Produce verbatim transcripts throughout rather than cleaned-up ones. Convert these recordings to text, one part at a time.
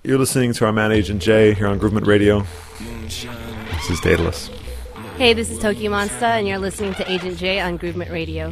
You're listening to our man Agent J here on Groovement Radio. This is Daedalus. Hey, this is Tokyo Monster, and you're listening to Agent J on Groovement Radio.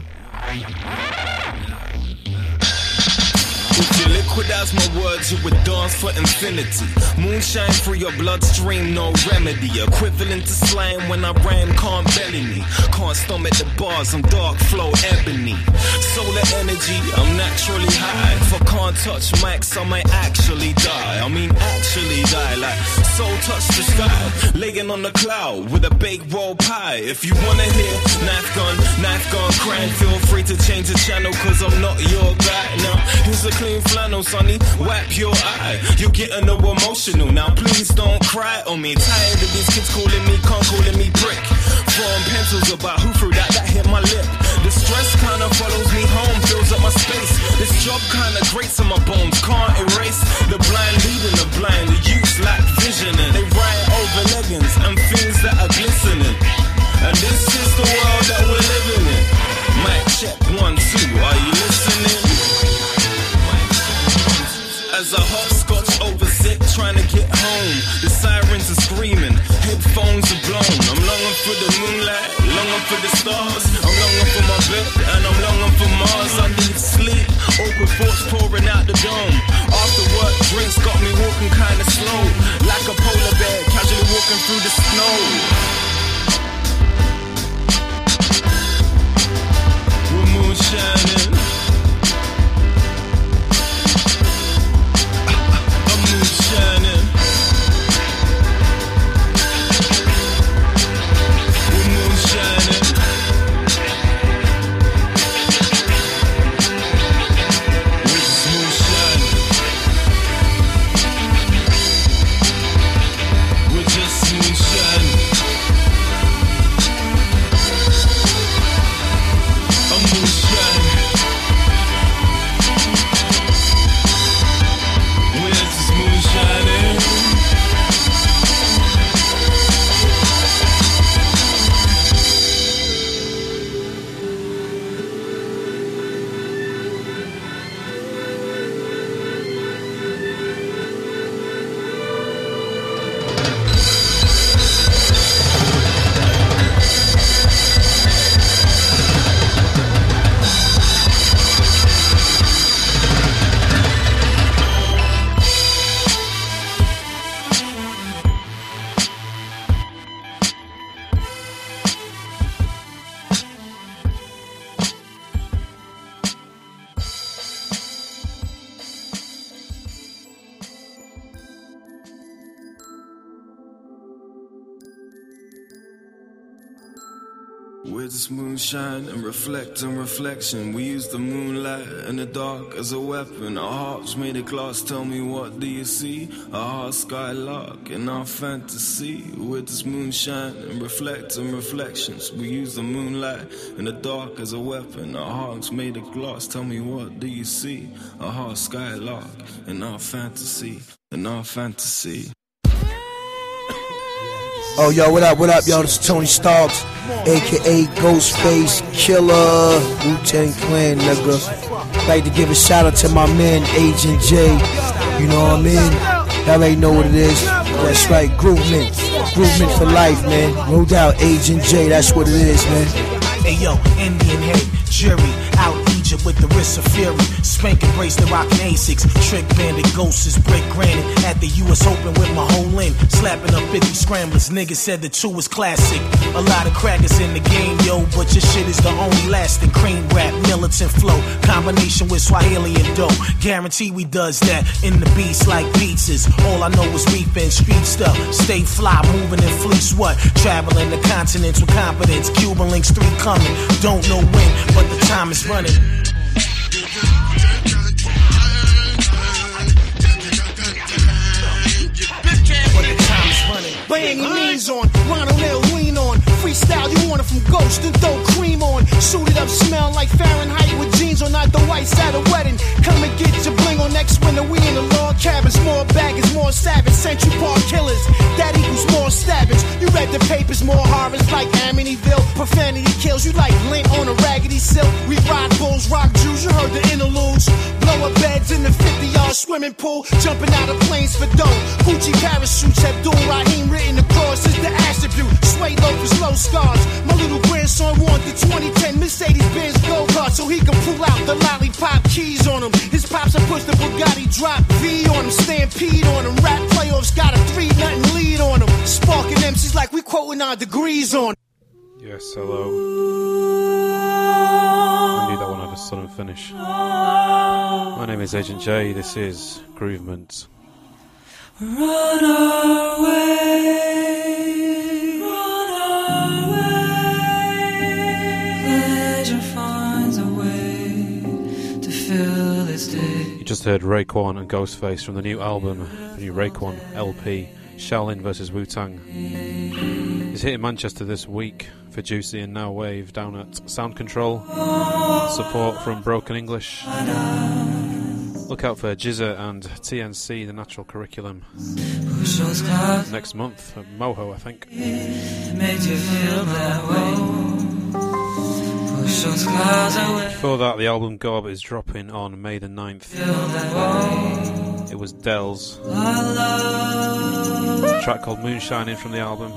If you liquidize my words, you would dance for infinity. Moonshine through your bloodstream, no remedy. Equivalent to slime when I rhyme, can't belly me. Can't stomach the bars, I'm dark flow ebony. Solar energy, I'm naturally high. If I can't touch mics, I might actually die. I mean actually die, like soul touch the sky. Laying on the cloud with a baked roll pie. If you wanna hear knife gun, knife gun crying, feel free to change the channel, cause I'm not your guy. Now, here's a clean flannel, sonny, wipe your eye. You're getting no emotional, now please don't cry on me. Tired of these kids calling me con, calling me brick. Throwing pencils about who threw that, that hit my lip. The stress kinda follows me home, fills up my space. This job kinda grates on my bones, can't erase. The blind leading the blind, the youths lack vision, and they ride over leggings and things that are glistening. And this is the world that we're living in. Mic check one, two, are you listening? As a hopscotch over sick, trying to get home. The sirens are screaming, headphones are blown. I'm longing for the moonlight, longing for the stars. I'm longing for my bed, and I'm longing for Mars. I need sleep, awkward thoughts pouring out the dome. After work, drinks got me walking kinda slow, like a polar bear, casually walking through the snow. We're moonshining. Shining. We're moonshining. We're just moonshining. We're just moonshining. I'm moonshining. We're just moonshining. We're just moonshine and reflect on reflection. We use the moonlight and the dark as a weapon. Our hearts made of glass, tell me what do you see? A hard skylark in our fantasy. We're just moonshine and reflect on reflections. We use the moonlight and the dark as a weapon. Our hearts made of glass, tell me what do you see? A hard skylark in our fantasy, in our fantasy. Oh, yo, what up, what up, yo? This is Tony Starks, a k a. Ghostface Killer, Wu-Tang Clan, nigga. Like to give a shout out to my man, Agent J. You know what I mean? Y'all ain't know what it is. That's right, Groovement. Groovement for life, man. No doubt, Agent J, that's what it is, man. Hey, yo, Indian head, jury, out Egypt with the wrist of fury. Spanking bracelet, rocking Asics. Trick bandit, ghosts is brick granite. At the U S Open with my whole in. Slapping up fifty scramblers. Niggas said the two was classic. A lot of crackers in the game, yo. But your shit is the only lasting. Cream rap, militant flow. Combination with Swahili and dope. Guarantee we does that. In the beats like pizzas. All I know is reefing street stuff. Stay fly, moving in fleece what? Traveling the continents with confidence. Cuban links three coming. Don't know when, but the time is running. By any means on, Ronald L. lean on. Freestyle, you want it from Ghost and throw cream on. Suited up, smell like Fahrenheit with jeans on, not the whites at a wedding. Come and get your bling on next winter. We in the log cabins, more baggage, more savage. Central Park killers, that equals more stabbings. You read the papers, more horrors like Amityville. Profanity kills, you like lint on a raggedy silk. We rock bulls, rock Jews, you heard the interludes. Blow up beds in the fifty yard swimming pool. Jumping out of planes for dough. peed on them. Rap playoffs got a three nothing lead on them. Sparking M Cs like we quoting our degrees on. Yes, hello. I knew that one had a sudden finish. My name is Agent J. This is Groovement. Run away, run away. Pleasure finds a way to fill its day. You just heard Raekwon and Ghostface from the new album, the new Raekwon L P, Shaolin versus Wu-Tang. He's hitting Manchester this week for Juicy and Now Wave down at Sound Control. Support from Broken English. Look out for Jizza and T N C, the Natural Curriculum, next month at Moho, I think. Before that, the album Gob is dropping on May the ninth. It was Dells. A track called Moonshining from the album.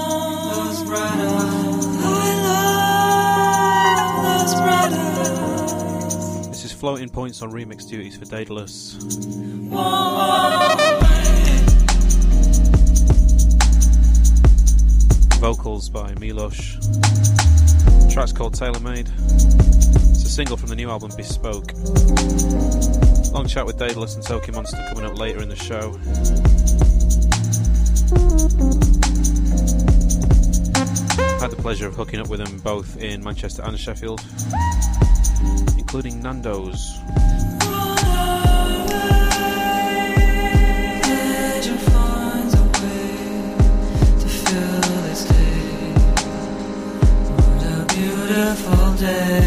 This is Floating Points on remix duties for Daedalus. Vocals by Milosh. The track's called Tailor Made. It's a single from the new album Bespoke. Long chat with Daedalus and Toki Monster coming up later in the show. Had the pleasure of hooking up with them both in Manchester and Sheffield, including Nando's. Beautiful day.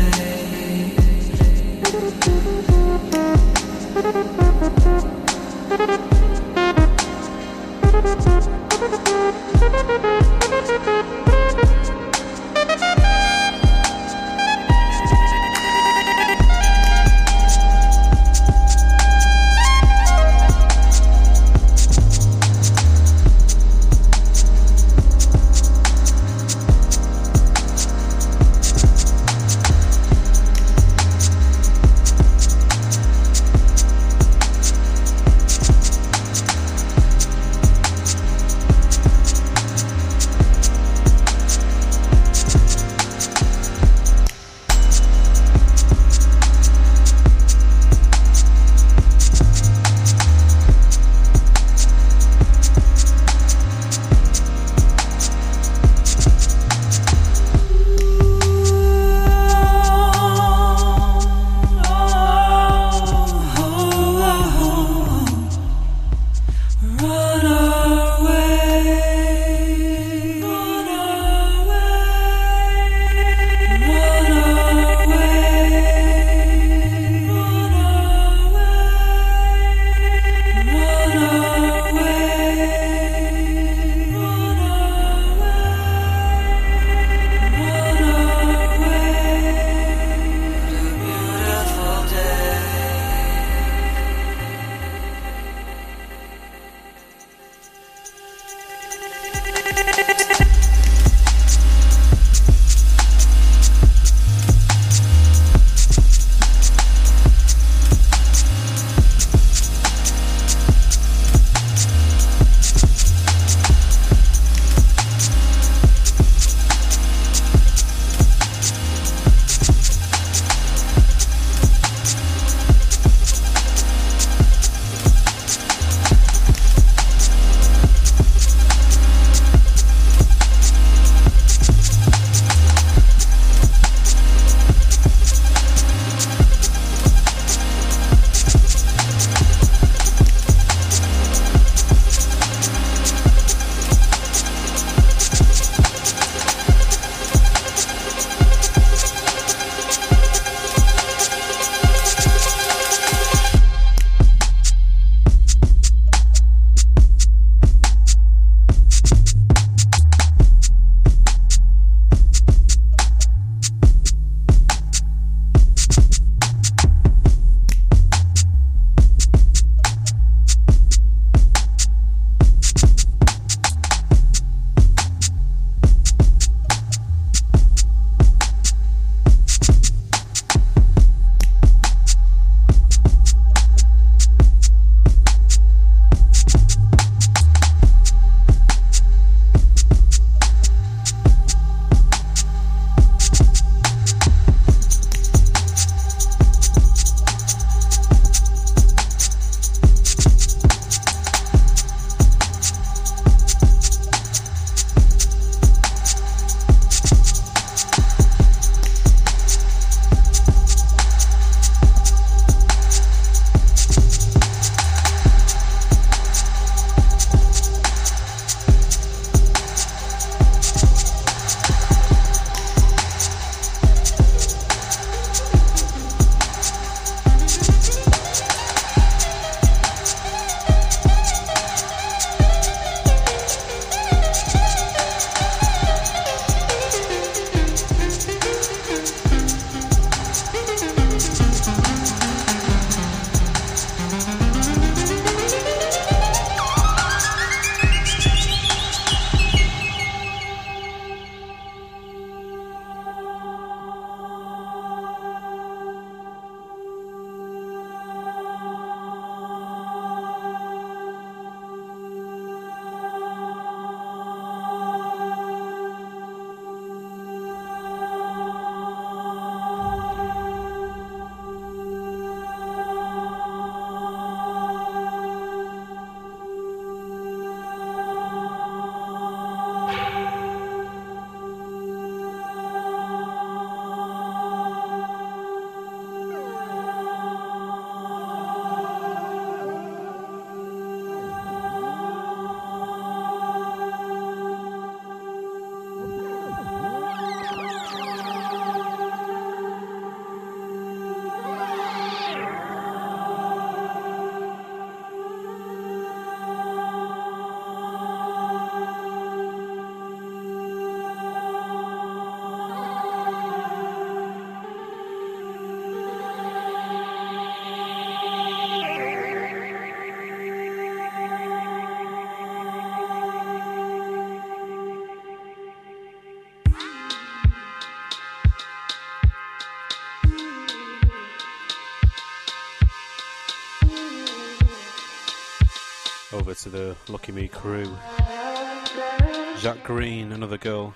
to the Lucky Me crew. Jacques Green, Another Girl.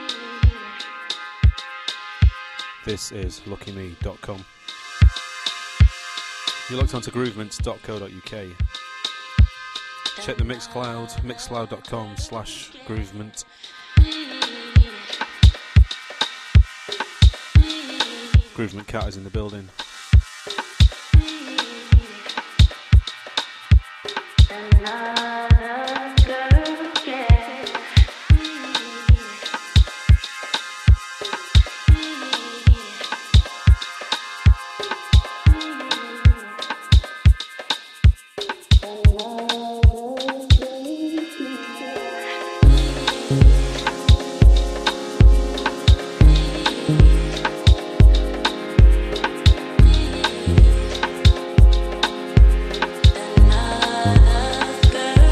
This is lucky me dot com. You looked onto groovement dot co dot uk. Check the Mixcloud, mixcloud dot com slash groovement. Groovement Cat is in the building. Girl.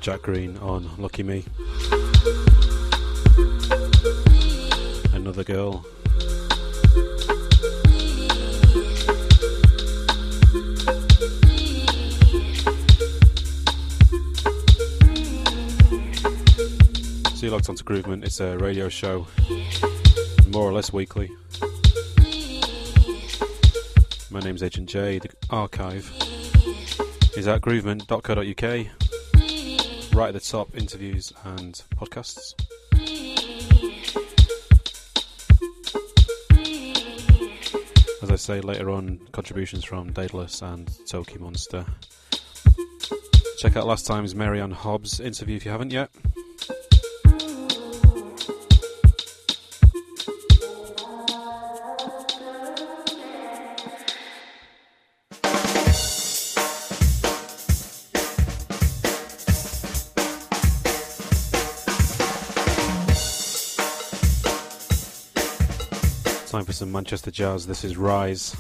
Jack Green on Lucky Me. Another Girl. So you locked onto Groovement. It's a radio show, more or less weekly. My name's Agent J. The archive is at groovement dot co dot uk. Right at the top, interviews and podcasts. As I say later on, contributions from Daedalus and Toki Monster. Check out last time's Mary Ann Hobbs interview if you haven't yet. Time for some Manchester jazz. This is Rise.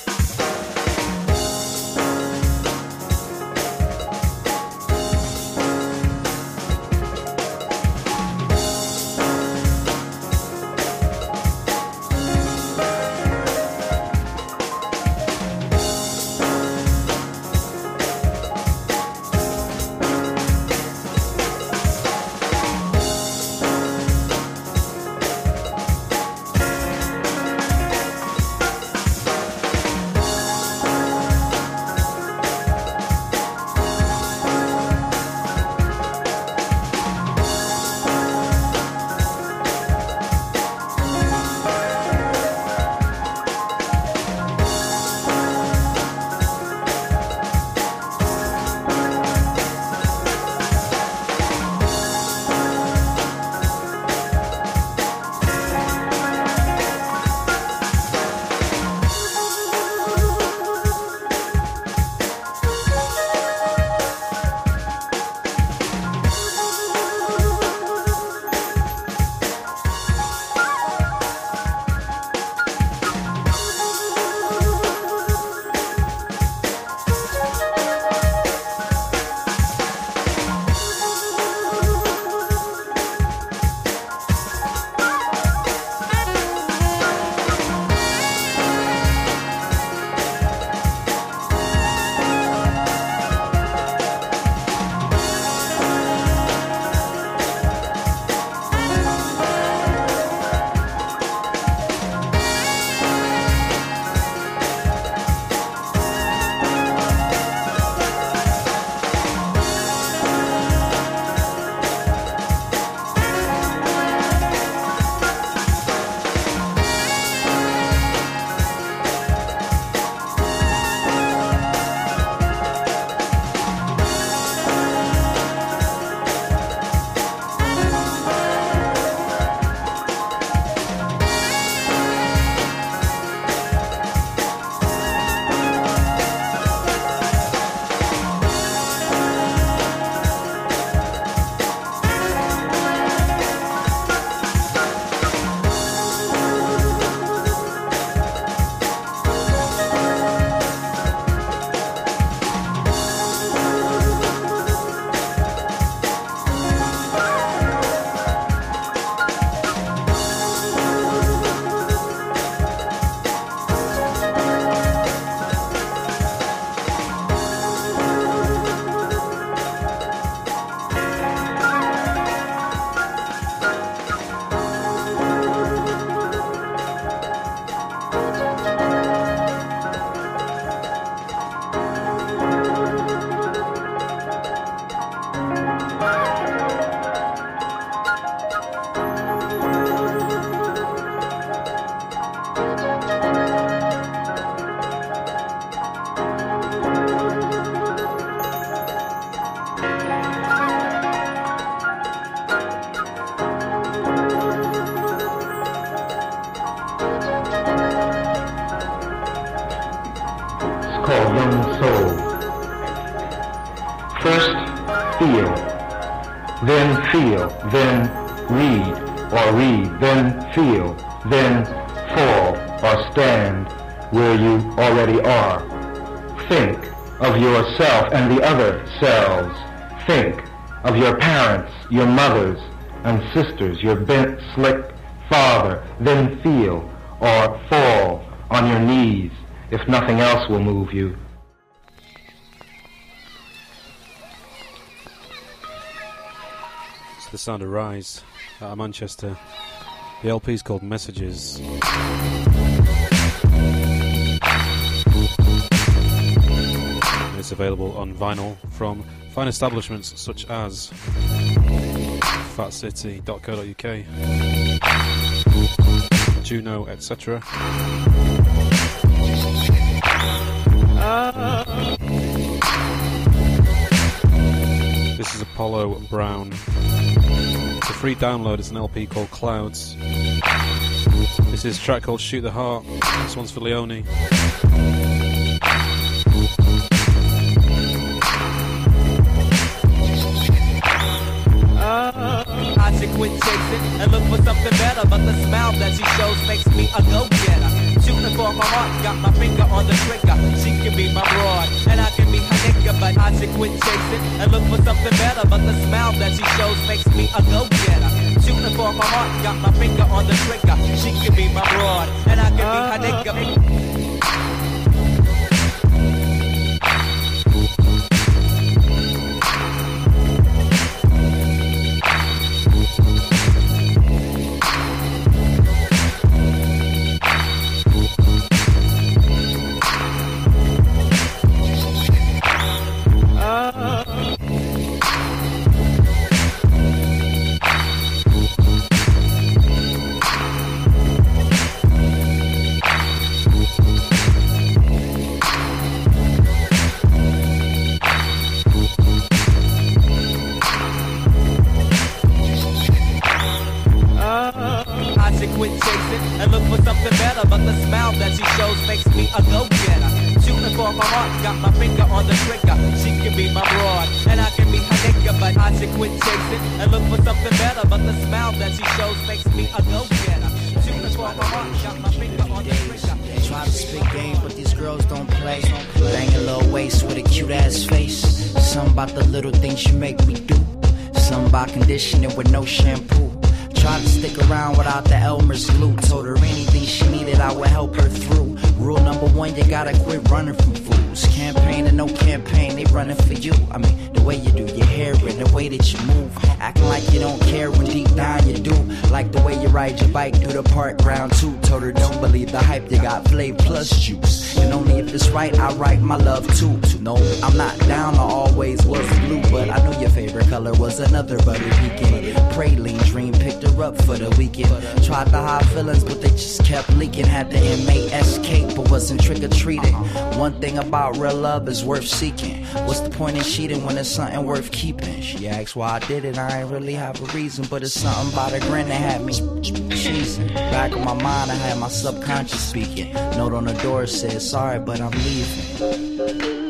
feel, then feel, then read, or read, then feel, then fall or stand where you already are. Think of yourself and the other selves. Think of your parents, your mothers and sisters, your bent, slick father, then feel or fall on your knees if nothing else will move you. It's the sound of Rise out of Manchester. The L P's called Messages. And it's available on vinyl from fine establishments such as fat city dot co dot U K, Juno, et cetera. This is Apollo Brown. It's a free download. It's an L P called Clouds. This is a track called Shoot the Heart. This one's for Leone. I should quit chasing and look for something better, but the smile that she shows makes me a go-getter. Shooting for my heart, got my finger on the trigger. She can be my broad, and I can be her nigga, but I should quit chasing and look for something better, but the smile that she shows makes me a go-getter. Shooting for my heart, got my finger on the trigger. She can be my broad, and I can be her nigga. Conditioning with no shampoo. Tried to stick around without the Elmer's glue. Told her anything she needed, I would help her through. Rule number one, you gotta quit running from fools. Campaign and no campaign, they running for you. I mean, the way you do your hair and the way that you move. Acting like you don't care when deep down you do. Like the way you ride your bike through the park ground too. Told her don't believe the hype, you got flavor plus juice. And only if it's right, I write my love too. No, I'm not down, I always was blue. But I knew your favorite color was another butter pecan. Praline dream picked her up for the weekend. Tried to hide feelings, but they just kept leaking. Had the inmate escape, but wasn't trick-or-treating. One thing about real love is worth seeking. What's the point in cheating when it's something worth keeping? She asked why I did it, I ain't really have a reason. But it's something about a grin that had me cheesing. Back in my mind, I had my subconscious speaking. Note on the door said, sorry, but I'm leaving.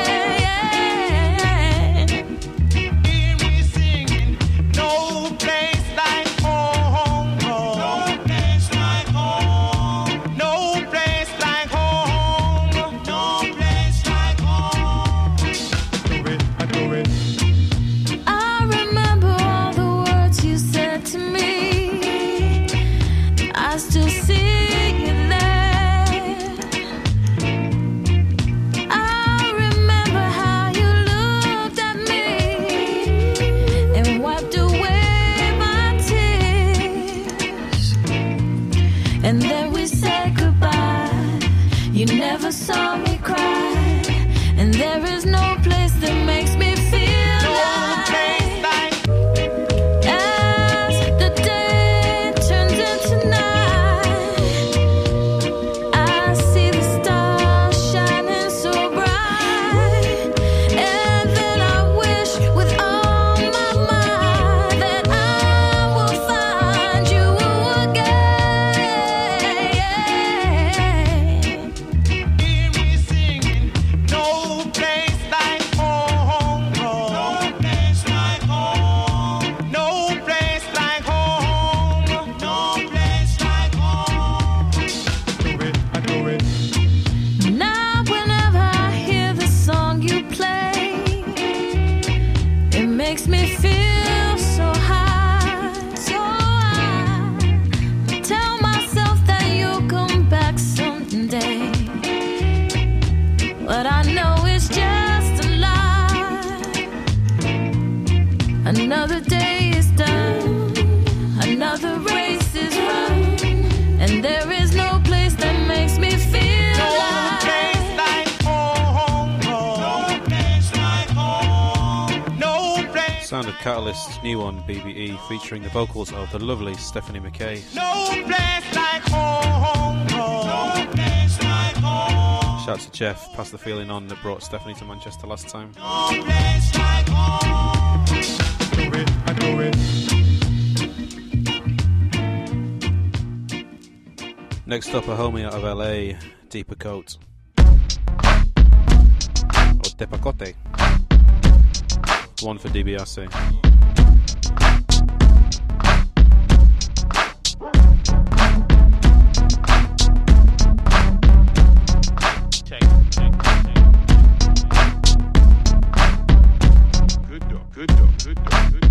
Place makes me feel so high, so high. Tell myself that you'll come back someday, but I know it's just a lie. Another day is done, another race is run, and there is no place that makes me feel no alive. Place like home, home. No place like home. No place. Sound of Catalyst's new one, B B E, featuring the vocals of the lovely Stephanie McKay. No place like home, home. No place like home. Shout to Jeff, pass the feeling on that brought Stephanie to Manchester last time. No place like home. Do it, I do it. Next up, a homie out of L A, Deeper Coat. Or Depakote. One for D B R C. Good dog, good dog, good dog, good dog.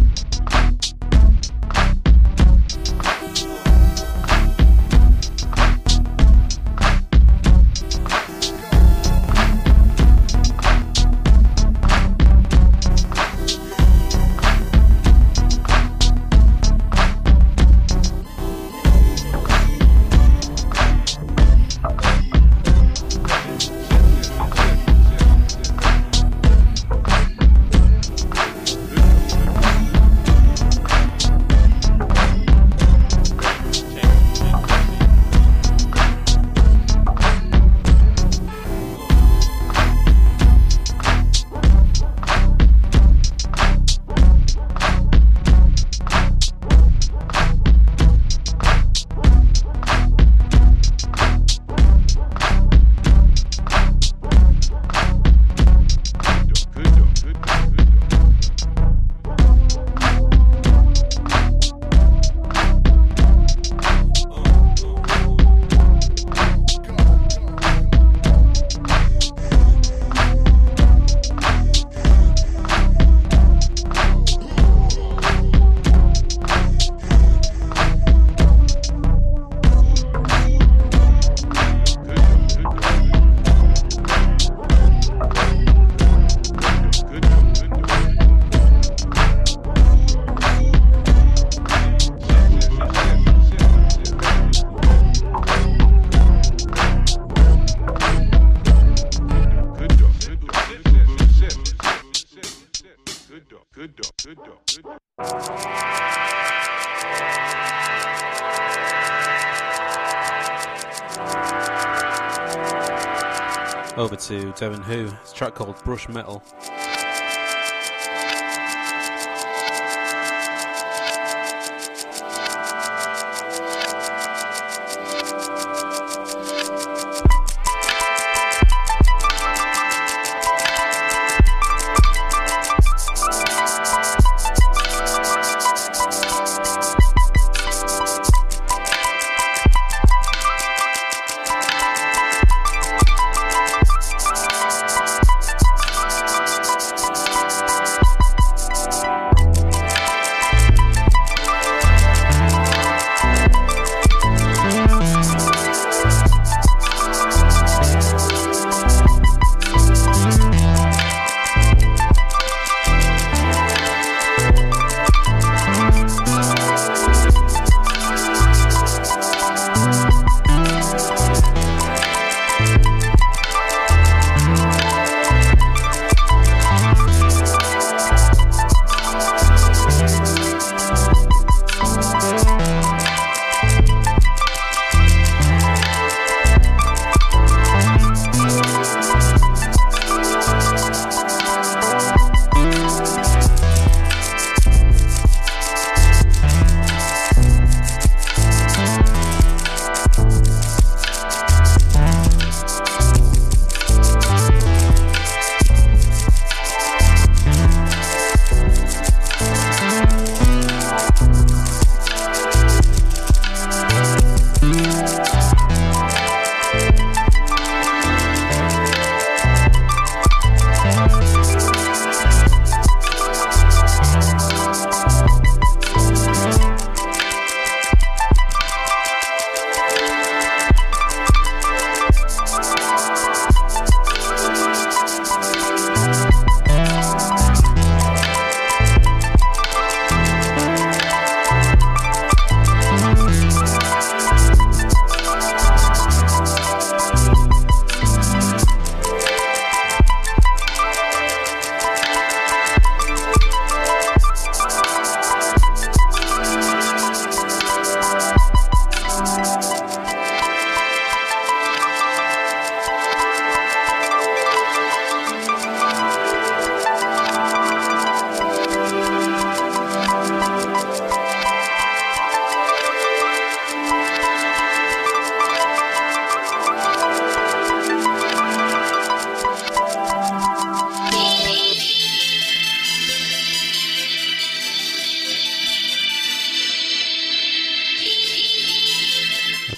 Over to Devin Who. It's a track called Brush Metal.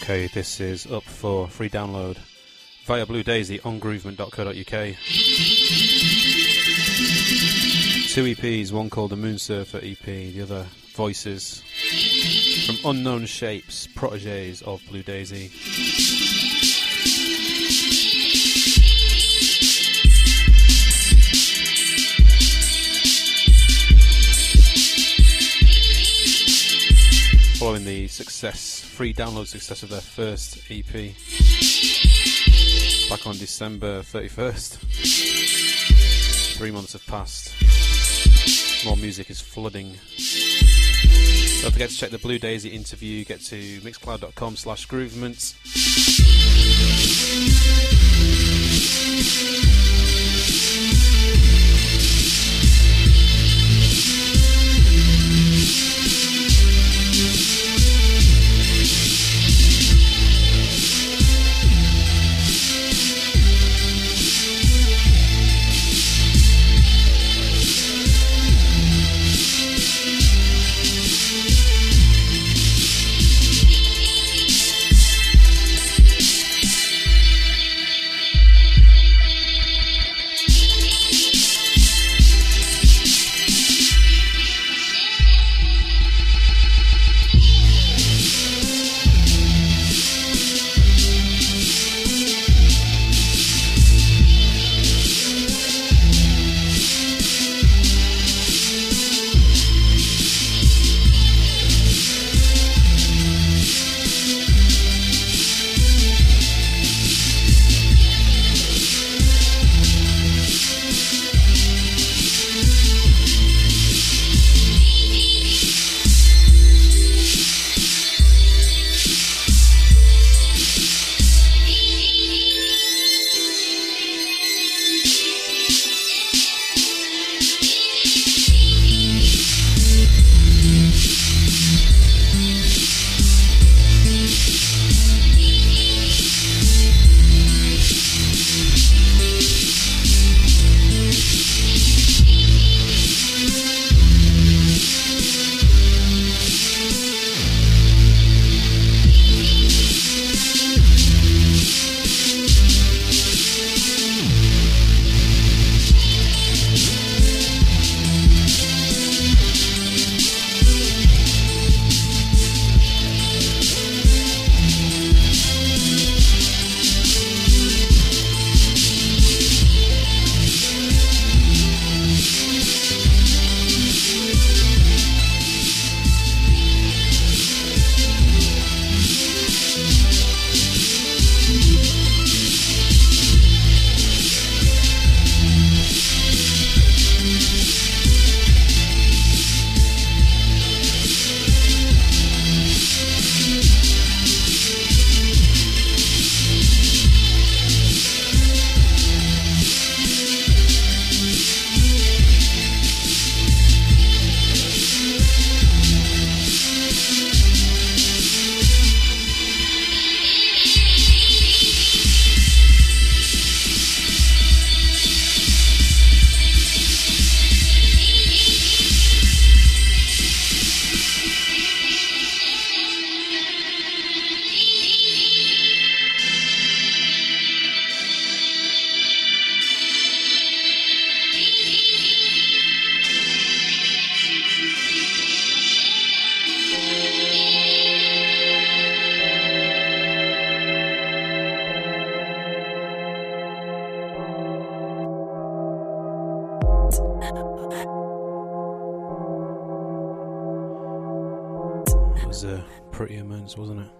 Okay, this is up for free download via Blue Daisy on groovement dot co dot uk. Two E Ps, one called the Moonsurfer E P, the other Voices, from Unknown Shapes, proteges of Blue Daisy. Following the success, free download success of their first E P back on December thirty-first. Three months have passed. More music is flooding. Don't forget to check the Blue Daisy interview. Get to mixcloud dot com slash groovement. It was uh, pretty immense, wasn't it?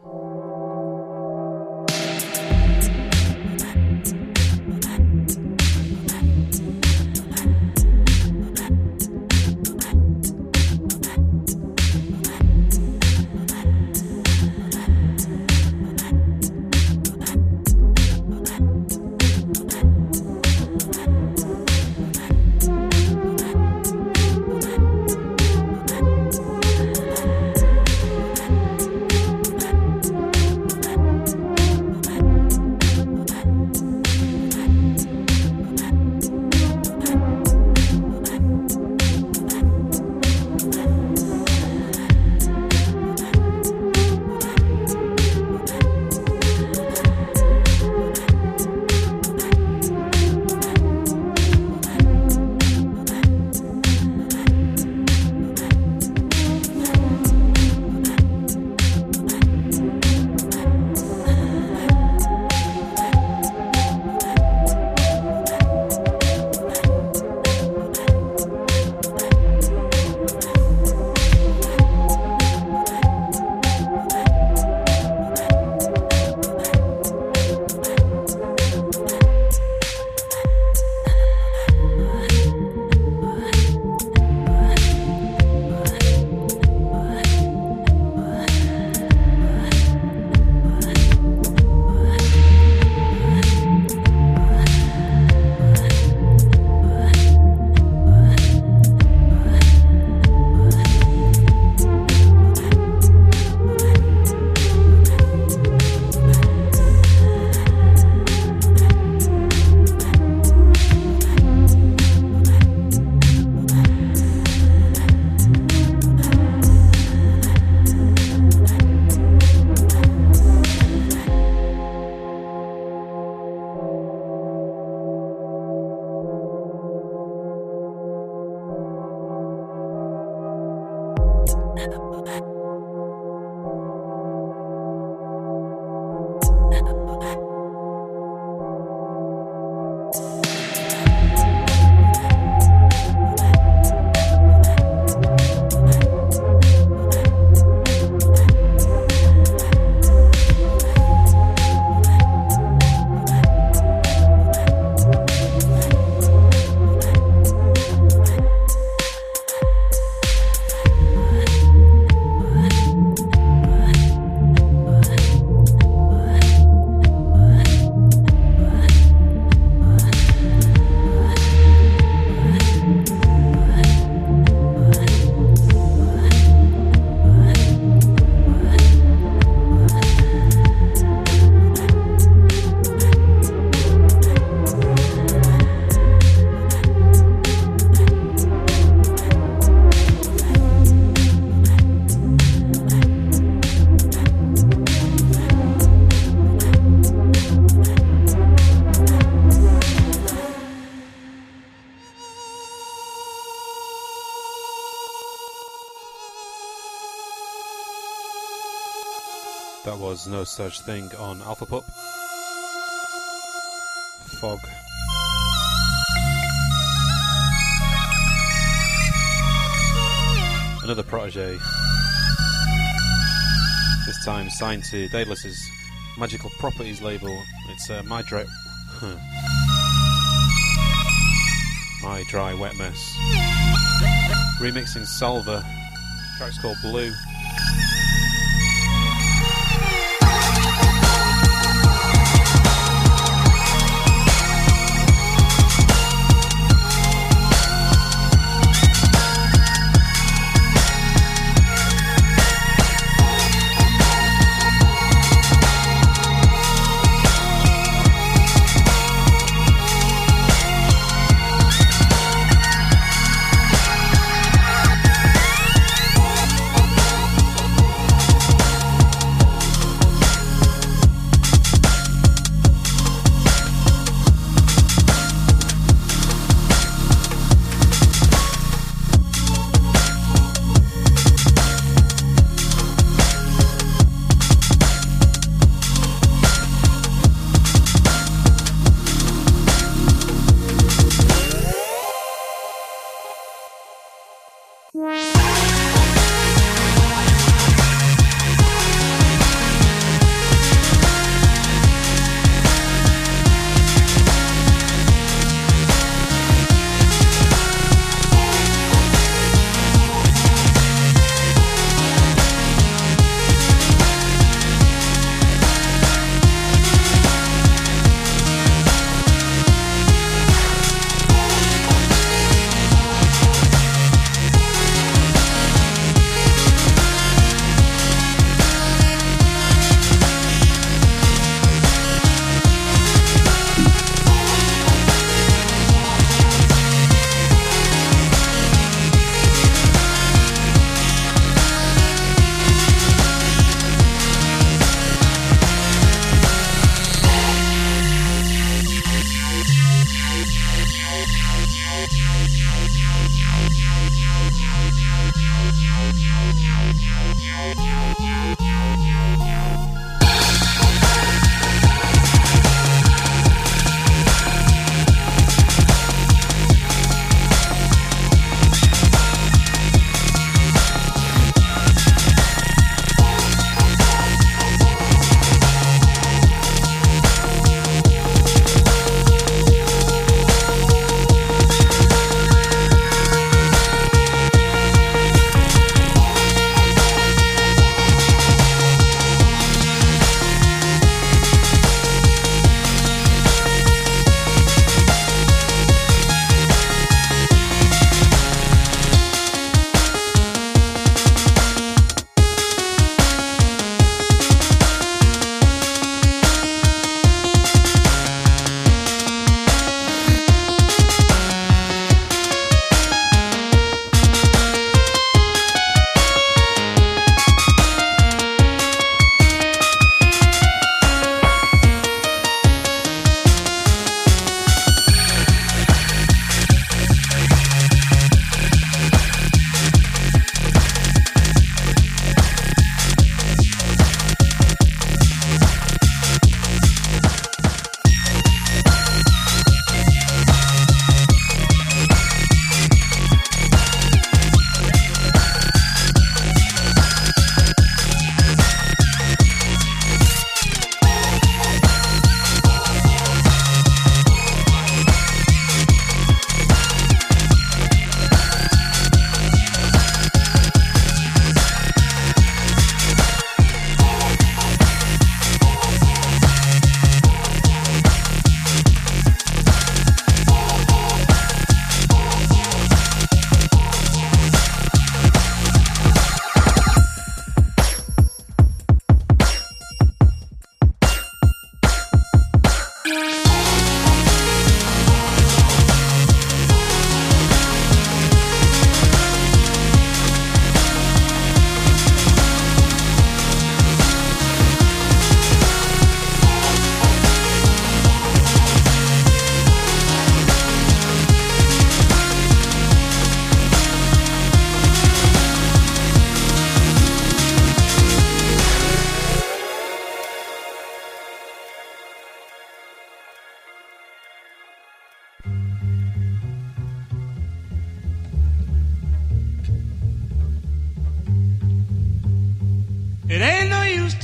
That was No Such Thing on Alpha Pup. Fog. Another protege. This time signed to Daedalus' Magical Properties label. It's uh, My Dry... My Dry Wet Mess. Remixing Salva. Track's called Blue.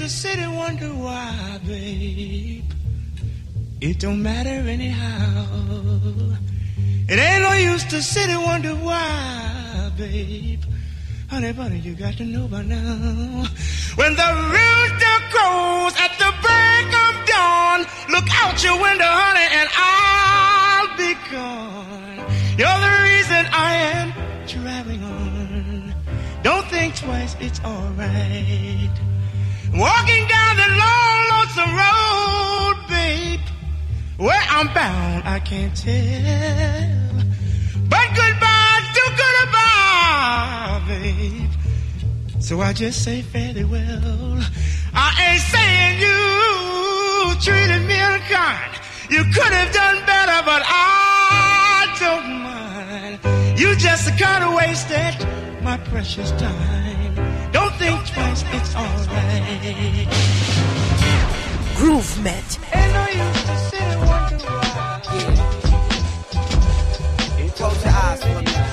to sit and wonder why, babe. It don't matter anyhow. It ain't no use to sit and wonder why, babe. Honey, bunny, you got to know by now. When the rooster crows at the break of dawn, look out your window, honey, and I'll be gone. You're the reason I am driving on. Don't think twice, it's alright. Walking down the long, lonesome road, babe. Where I'm bound, I can't tell. But goodbye, do goodbye, babe. So I just say fairly well. I ain't saying you treated me unkind. You could have done better, but I don't mind. You just kind of wasted my precious time. Don't think twice, it's alright. Groove Met. Ain't no use to sit and wonder why. Yeah. Close your eyes for me.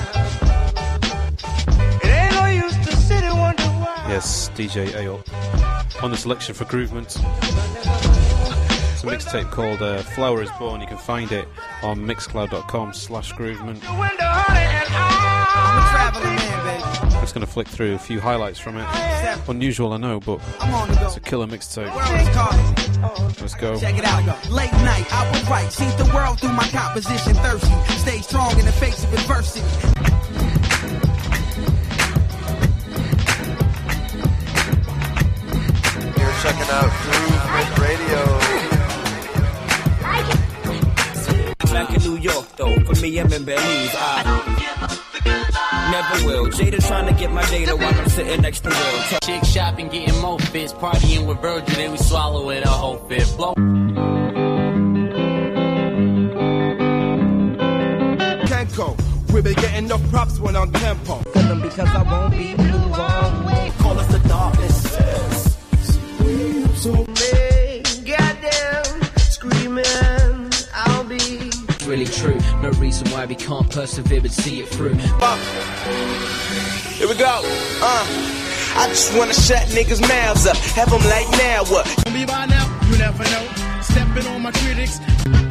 It ain't no use to sit and wonder why. Yes, D J Ayo on the selection for Groovement. It's a mixtape called uh, Flower is Born. You can find it on mixcloud.com slash Groovement. I'm a traveling man, baby. I'm just going to flick through a few highlights from it. Unusual, I know, but it's a killer mixtape. Let's go. Check it out. Late night, I will write. See the world through my composition. Thirsty. Stay strong in the face of adversity. You're checking out Groovement Radio. Back in New York, though, for me, I'm in Belize. I never will. Jada trying to get my data while I'm sitting next to Will. Chick shopping, getting more fits, partying with Virgil, then we swallow it a whole fit. Blow. Kenko, we be getting no props when on tempo. Kill them because I won't be blue on. Call us the darkness. So big, goddamn, screaming, I'll be. Really true, no reason why we can't persevere but see it through. Here we go. Uh, I just wanna shut niggas' mouths up. Have them like now what? Don't be by now, you never know. Stepping on my critics.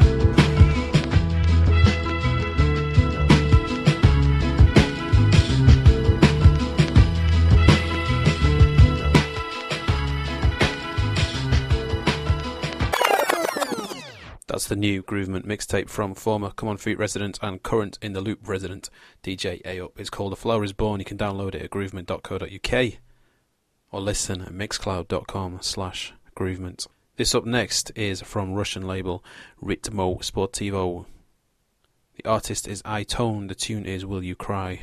That's the new Groovement mixtape from former Come On Feet resident and current In The Loop resident D J A-Up. It's called The Flower Is Born. You can download it at groovement dot co dot uk or listen at mixcloud.com slash groovement. This up next is from Russian label Ritmo Sportivo. The artist is I-Tone. The tune is Will You Cry?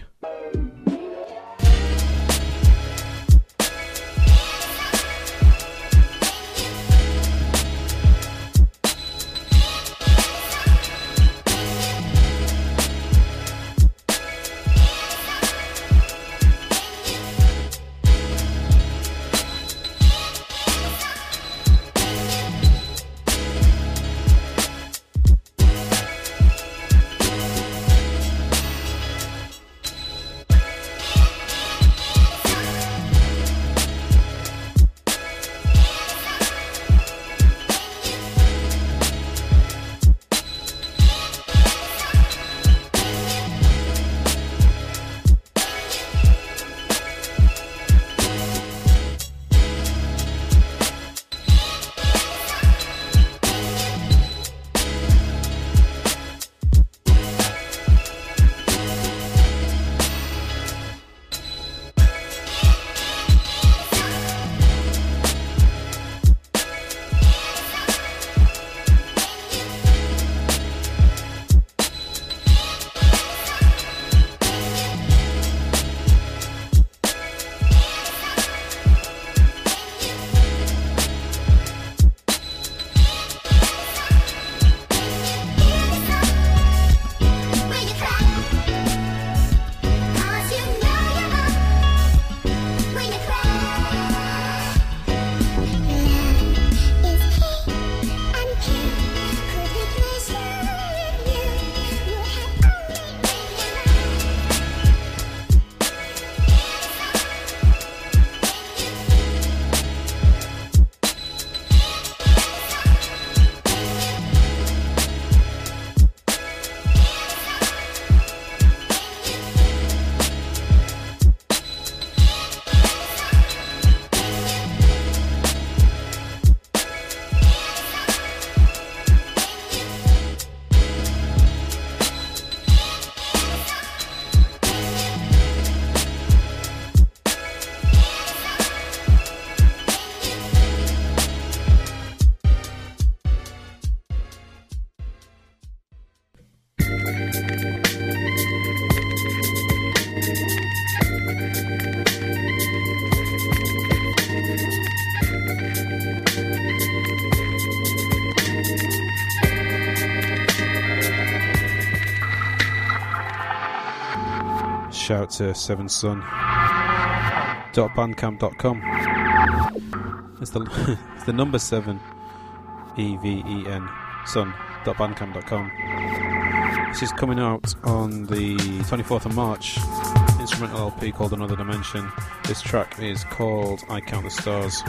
shout to seven sun dot bandcamp dot com. It's the it's the number seven E V E N sun dot bandcamp dot com. This is coming out on the twenty-fourth of March. Instrumental L P called Another Dimension. This track is called I Count the Stars.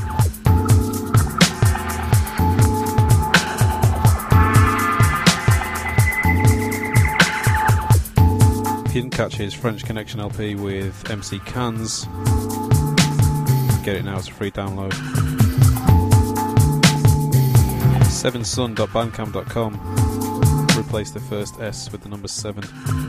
If you didn't catch his French Connection L P with M C Cans, get it now, it's a free download. seven sun dot bandcamp dot com. Replace the first S with the number seven.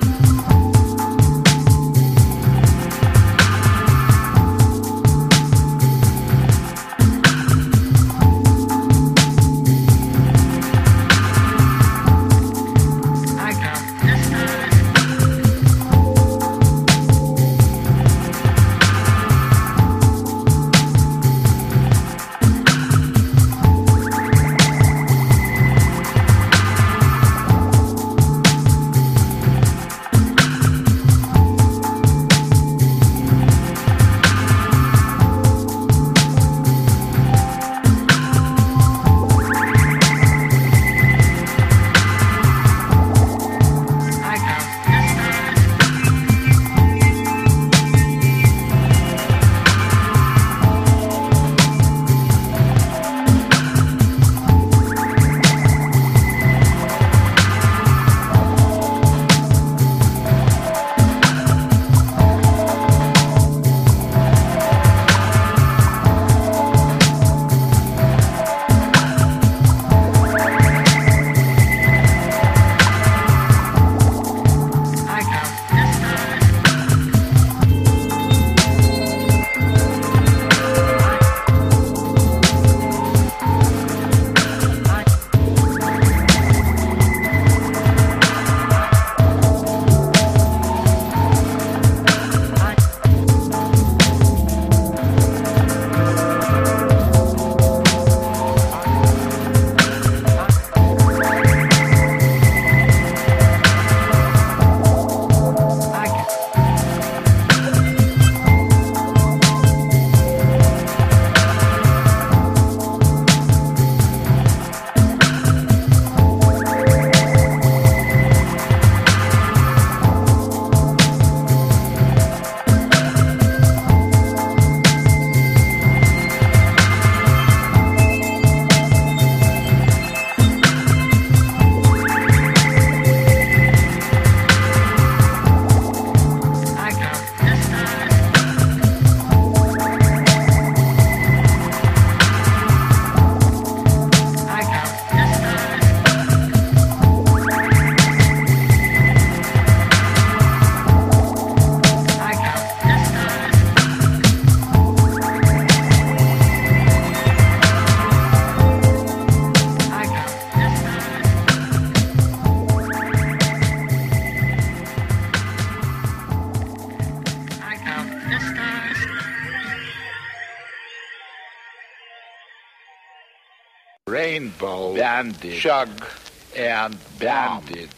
Rainbow, Bandit, Chug, and Bandit.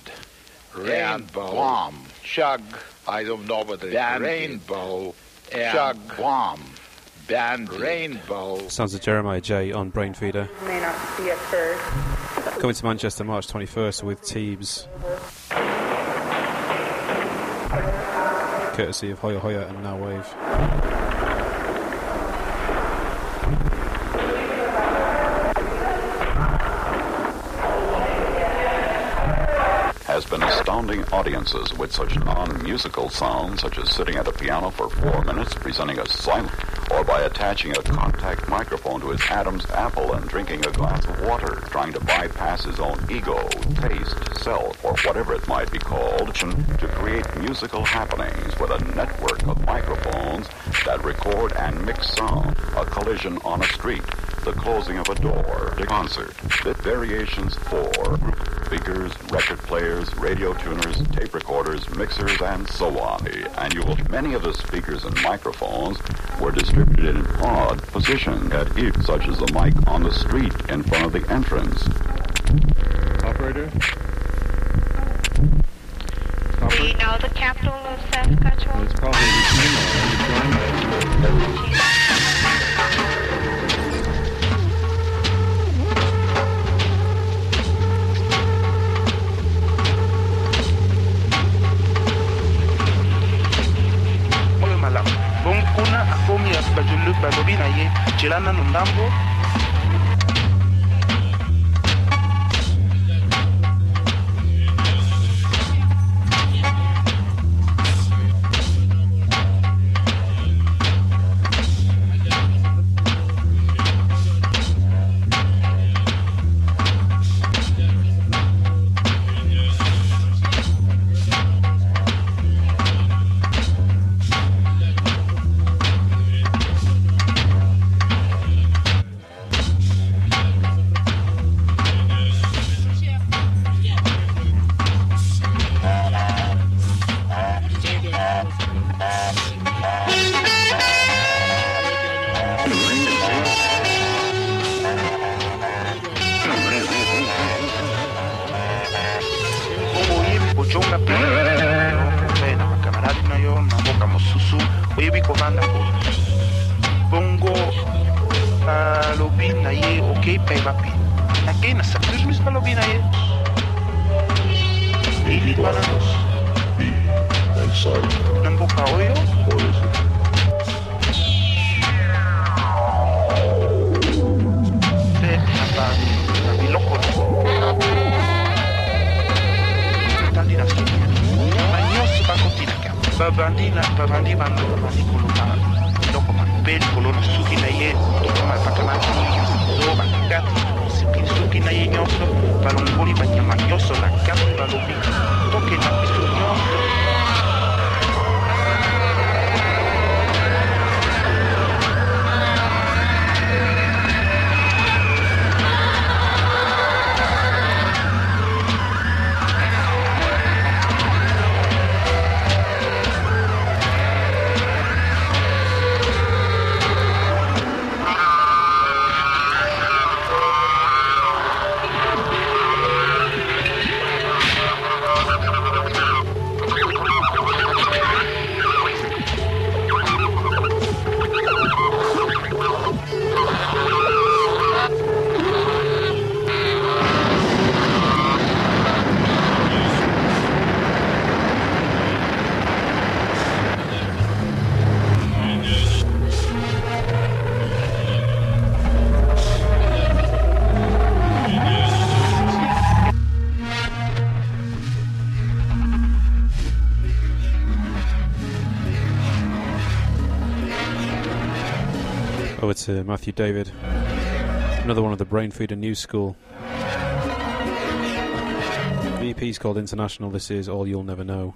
Rainbow, Bomb, Chug, I don't know what it is. Rainbow, and Chug, Bomb, Bandit, Rainbow. Sounds of Jeremiah J on Brainfeeder. May not see at first. Coming to Manchester March twenty-first with Teebs. Courtesy of Hoya Hoya and Now Wave. Has been astounding audiences with such non-musical sounds, such as sitting at a piano for four minutes presenting a silent, or by attaching a contact microphone to his Adam's apple and drinking a glass of water, trying to bypass his own ego, taste, self, or whatever it might be called, to create musical happenings with a network of microphones that record and mix sound, a collision on a street, the closing of a door, a concert, bit variations for group speakers, record players, radio tuners, tape recorders, mixers, and so on. And you will, many of the speakers and microphones were distributed in odd positions at each, such as the mic on the street in front of the entrance. Operator? Do you know the capital of Well, it's probably the email that Kuna akomi asbajulu balobi na ye jelana no ndambo To Matthew David, another one of the Brainfeeder New School. The E P's called International. This is All You'll Never Know.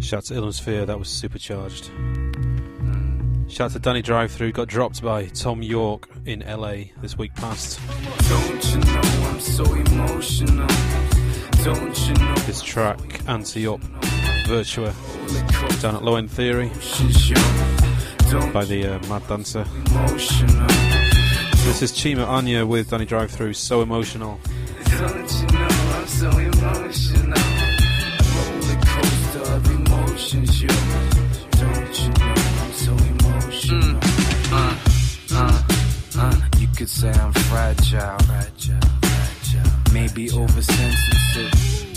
Shout out to Illusphere, that was supercharged. Mm. Shout out to Danny Drive-Thru, got dropped by Tom York in L A this week past. Don't you know I'm so emotional? Don't you know? This track, Anti Up, Virtua, down at Low End Theory, by the uh, Mad Dancer. This is Chima Anya with Danny Drive-Thru, So Emotional. Don't you know I'm so emotional? Roller coaster of emotions, yo. Don't you know I'm so emotional? Mm. Uh, uh, uh. You could say I'm fragile, fragile, fragile. Maybe oversensitive.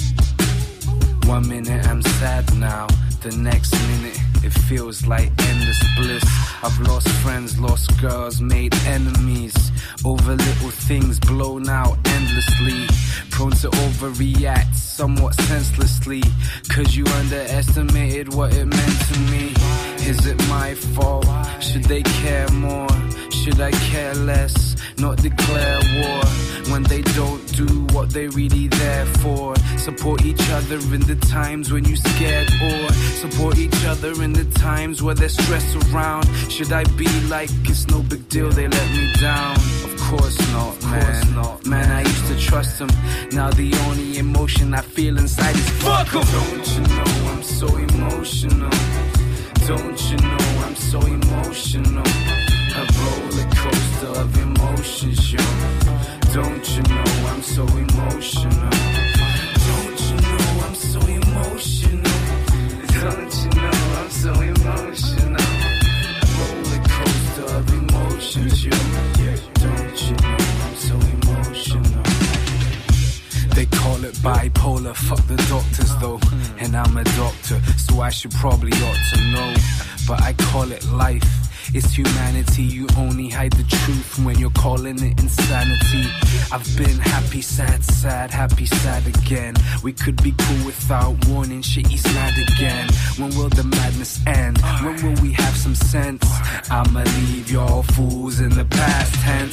One minute I'm sad now, the next minute it feels like endless bliss. I've lost friends, lost girls, made enemies over little things blown out endlessly. Prone to overreact somewhat senselessly, cause you underestimated what it meant to me. Is it my fault? Should they care more? Should I care less? Not declare war when they don't do what they really there for. Support each other in the times when you scared, or support each other in the times where there's stress around. Should I be like it's no big deal they let me down? Of course not, man. Not, man, I used to trust them. Now the only emotion I feel inside is fuck 'em. Don't you know I'm so emotional? Don't you know I'm so emotional? A roller coaster of emotions, yo. Don't you know I'm so emotional? Don't you know I'm so emotional? Don't you know I'm so emotional? A roller coaster of emotions, yo. Don't you know I'm so emotional? They call it bipolar, fuck the doctors though. And I'm a doctor, so I should probably ought to know. But I call it life. It's humanity, you only hide the truth when you're calling it insanity. I've been happy, sad, sad, happy, sad again. We could be cool without warning, shit, he's mad again. When will the madness end? When will we have some sense? I'ma leave y'all fools in the past tense.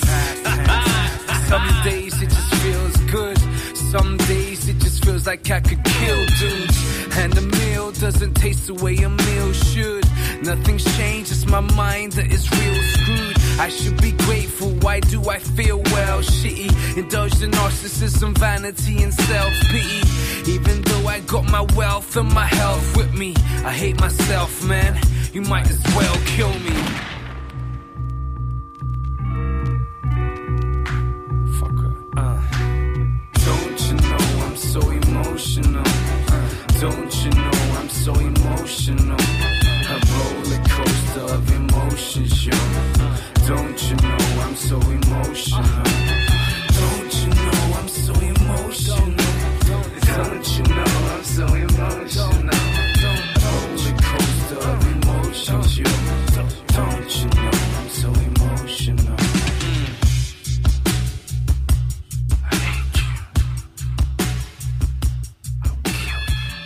Some days it just feels good. Some days it just feels like I could kill dudes. And the meal doesn't taste the way a meal should. Nothing's changed, it's my mind that is real screwed. I should be grateful, why do I feel well? Shitty, indulged in narcissism, vanity and self-pity. Even though I got my wealth and my health with me, I hate myself, man. You might as well kill me. Fucker. Uh. Don't you know I'm so emotional? Uh. Don't you know I'm so emotional? A roller coaster of emotions, yo. Don't you know I'm so emotional? Don't you know I'm so emotional? Don't you know I'm so emotional? Roller coaster of emotions, yo. Don't you know I'm so emotional? I hate you. I'll kill you.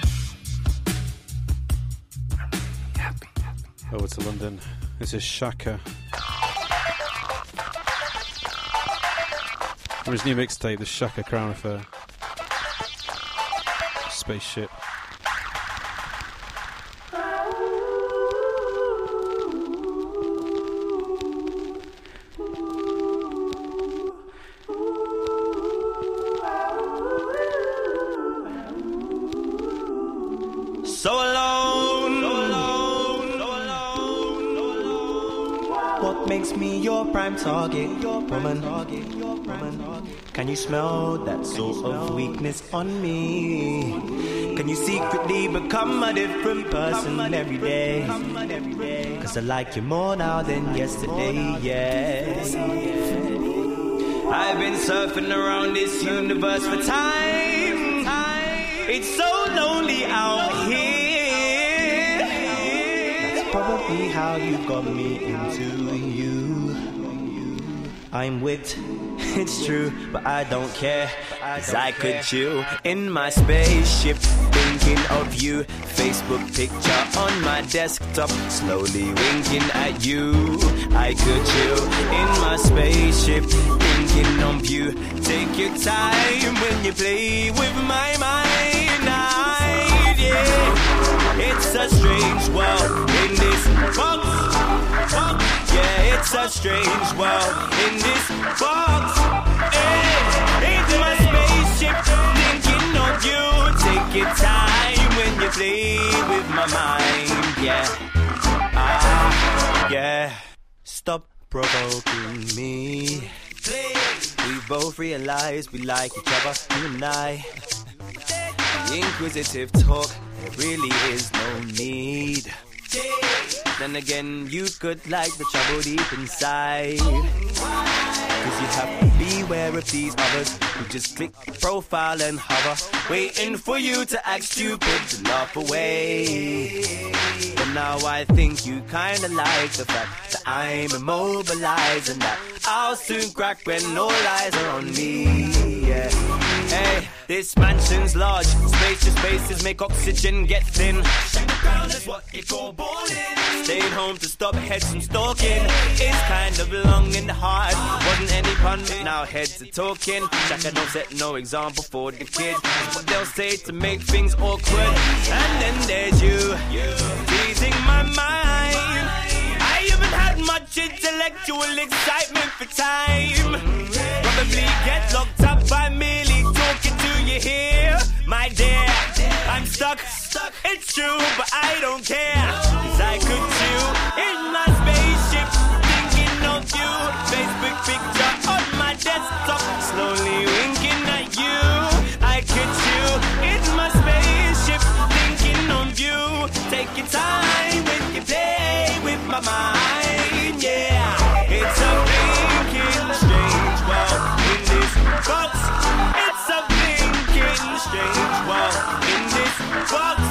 Over to London. This is Shaka. From his new mixtape, the Shaka Crown Affair. Spaceship. So alone, so alone, so alone. What makes me your prime target, woman? Can you smell that sort of weakness on me? Can you secretly become a different person every day? Cause I like you more now than yesterday, yeah. I've been surfing around this universe for time. It's so lonely out here. That's probably how you got me into you. I'm whipped, it's true, but I don't care. Cause I could chill in my spaceship, thinking of you. Facebook picture on my desktop, slowly winking at you. I could chill in my spaceship, thinking of you. Take your time when you play with my mind. I, yeah. It's a box, box. Yeah, it's a strange world in this box. Hey, into my spaceship, thinking of you. Take your time when you play with my mind. Yeah, ah, yeah. Stop provoking me. We both realize we like each other, you and I. The inquisitive talk, there really is no need. Then again, you could like the trouble deep inside. Cause you have to beware of these others who just click profile and hover, waiting for you to act stupid to laugh away. But now I think you kinda like the fact that I'm immobilized and that I'll soon crack when all eyes are on me. Yeah. Hey, this mansion's large, spacious spaces make oxygen get thin. Shake the ground is what you call balling. Staying home to stop heads from stalking. It's kind of long and hard. Wasn't any pun, now heads are talking. Shaka don't set no example for the kids. What they'll say to make things awkward. And then there's you, teasing my mind. I haven't had much intellectual excitement for time. Probably get locked up by merely talking to you here. My dear, I'm stuck. It's true, but I don't care. Cause I could chew in my spaceship, thinking of you. Facebook picture on my desktop, slowly winking at you. I could chew in my spaceship, thinking of you. Take your time when you play with my mind, yeah. It's a thinking strange world in this box. It's a thinking strange world in this box.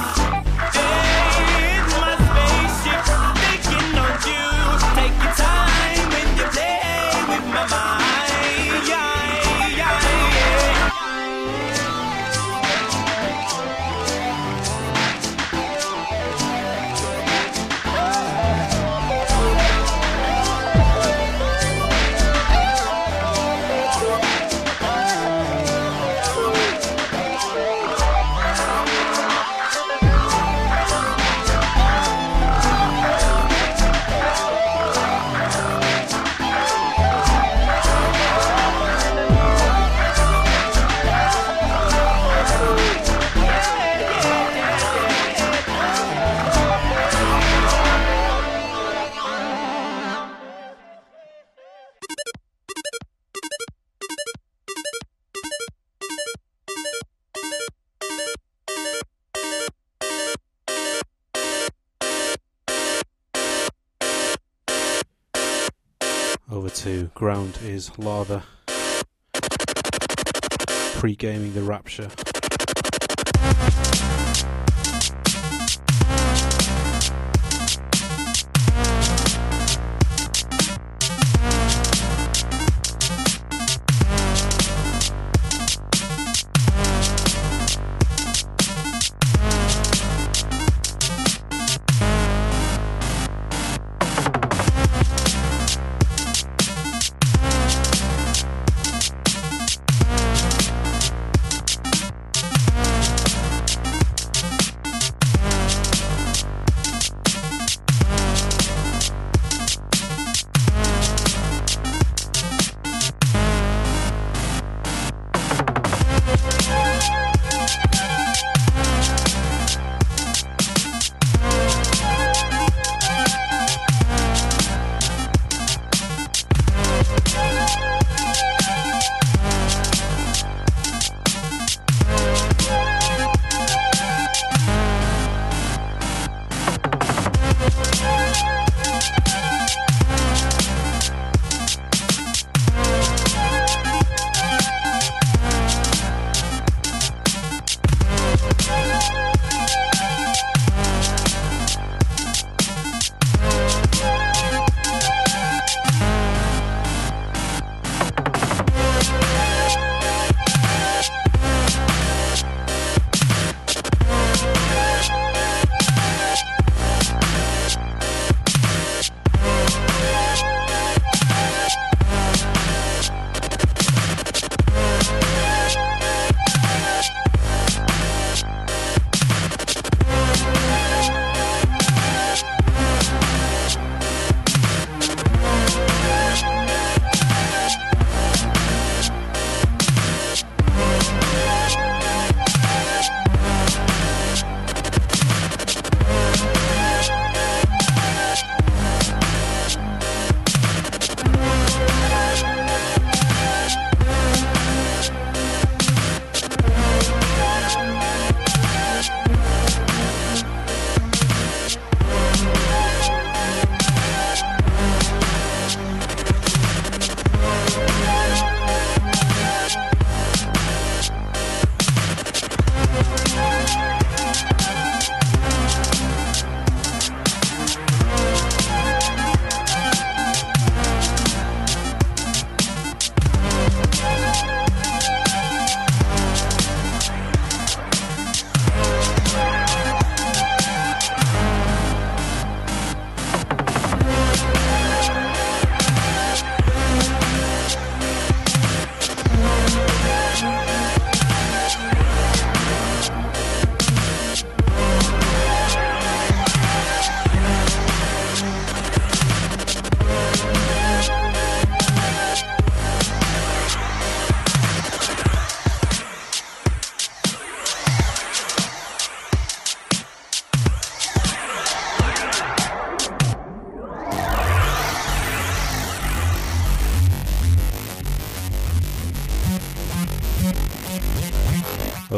In my spaceship, thinking of you. Take your time when you play with my mind, yeah, yeah, yeah. Over to Ground is Lava, pre-gaming the Rapture.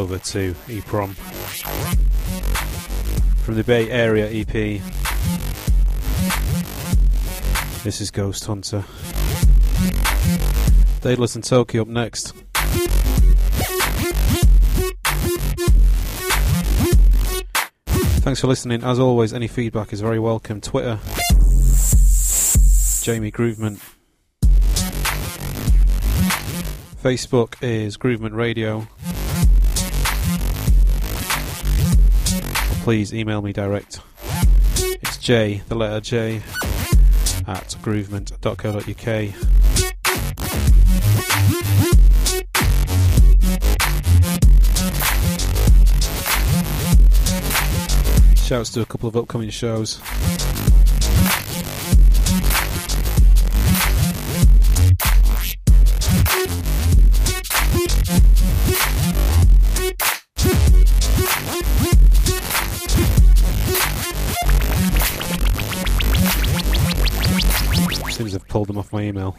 over to EPROM. From the Bay Area E P, this is Ghost Hunter. Daedalus and Toki up next. Thanks for listening. As always, any feedback is very welcome. Twitter, Jamie Groovement. Facebook is Groovement Radio. Please email me direct. It's J, the letter J, at groovement dot co dot uk. Shouts to a couple of upcoming shows. Seems I've pulled them off my email.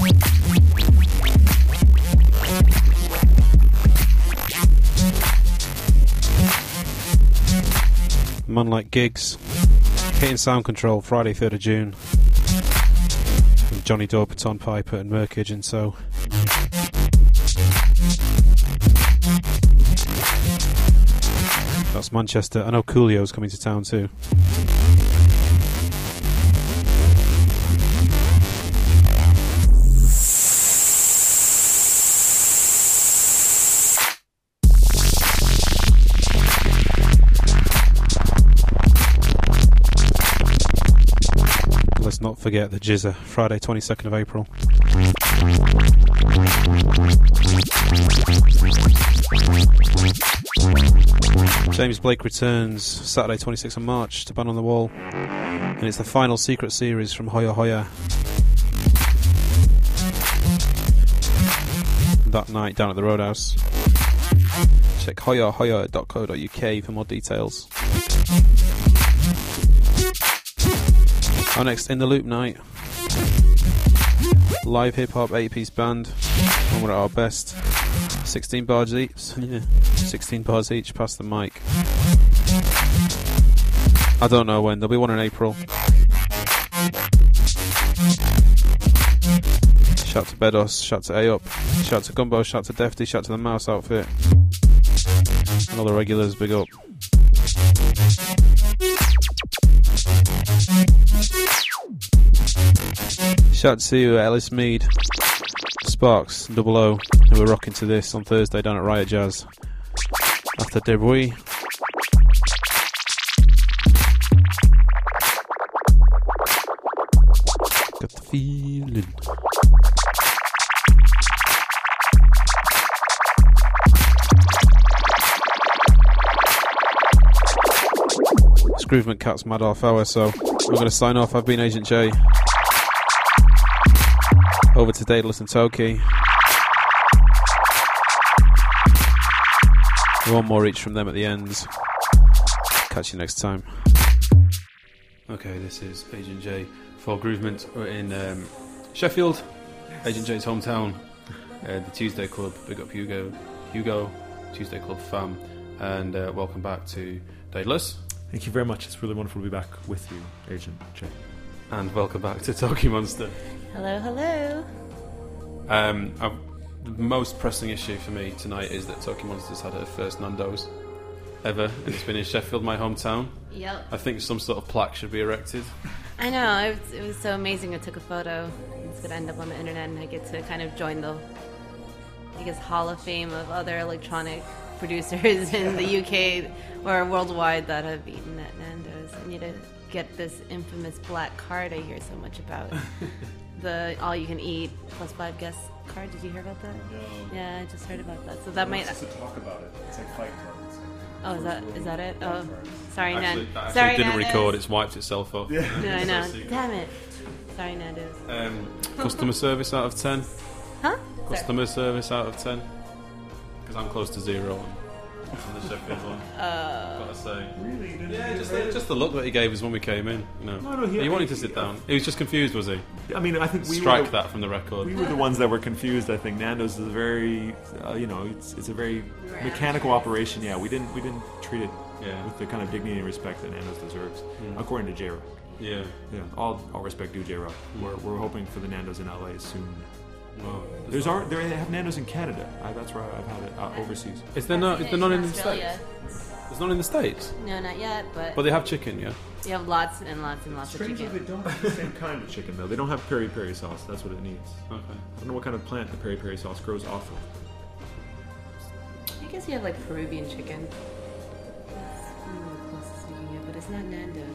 Man Like Gigs, Hitting Sound Control, Friday third of June. From Johnny Dorperton, Piper and Merkage and so. That's Manchester. I know Coolio's coming to town too. Not forget the Jizza, Friday twenty-second of April. James Blake returns Saturday twenty-sixth of March to Band on the Wall, and it's the final Secret series from Hoya Hoya. That night down at the Roadhouse. Check hoya hoya dot co dot uk for more details. Our next In the Loop night, live hip hop eight piece band, and we're at our best. sixteen bars each, yeah, sixteen bars each. Past the mic. I don't know when. There'll be one in April. Shout to Bedos, shout to A Up, shout to Gumbo, shout to Defty, shout to the Mouse Outfit, and all the regulars. Big up. Shout to you, Ellis Mead, Sparks, Double O, who were rocking to this on Thursday down at Riot Jazz. After Debris. Got the feeling. Groovement Cat's mad half hour, so we're going to sign off. I've been Agent J. Over to Daedalus and Toki. One more each from them at the end. Catch you next time. Okay, this is Agent J for Groovement. We're in um, Sheffield, Agent J's hometown. Uh, the Tuesday Club. Big up Hugo. Hugo, Tuesday Club fam. And uh, welcome back to Daedalus. Thank you very much. It's really wonderful to be back with you, Agent J. And welcome back to Toki Monster. Hello, hello. Um, I've, the most pressing issue for me tonight is that Toki Monster's had her first Nando's ever, and it's been in Sheffield, my hometown. Yep. I think some sort of plaque should be erected. I know, it was, it was so amazing. I took a photo. It's going to end up on the internet, and I get to kind of join the, I guess, Hall of Fame of other electronic producers in the U K or worldwide that have eaten at Nando's. I need to get this infamous black card I hear so much about. The all-you-can-eat plus five guest card. Did you hear about that? No. Yeah, I just heard about that. So that might. To talk about it. It's like fight cards. Oh, is that is that it? Oh, sorry, Actually, Nan. that actually Sorry, didn't Nando's. record. It's wiped itself off. Yeah. No, I know. Damn it. Sorry, Nando's. Um, customer service out of ten. Huh? Customer service out of ten. Because I'm close to zero. on the Sheffield one. Uh, Gotta say. Really? Didn't Yeah, you just rate the, it? just the look that he gave us when we came in. You know. No, no, he- he wanted to sit down. He was just confused, was he? I mean, I think we strike were the, that from the record. We were the ones that were confused. I think Nando's is a very, uh, you know, it's it's a very mechanical operation. Yeah, we didn't we didn't treat it Yeah. with the kind of dignity and respect that Nando's deserves, Mm. according to J-Rock. Yeah. Yeah. All all respect due J-Rock. Mm. We're we're hoping for the Nando's in L A soon. Well, There's our, there they have Nando's in Canada. I, that's where I've had it uh, overseas. Is there not? Is there not in the Australia. States? There's not in the States. No, not yet, but But they have chicken, yeah. you have lots and lots and lots Strangely, of they chicken. don't have the same kind of chicken though. They don't have peri peri sauce. That's what it needs. Okay. I don't know what kind of plant the peri peri sauce grows off of. I guess you have like Peruvian chicken. That's one of the closest we can get, but it's not Nando's.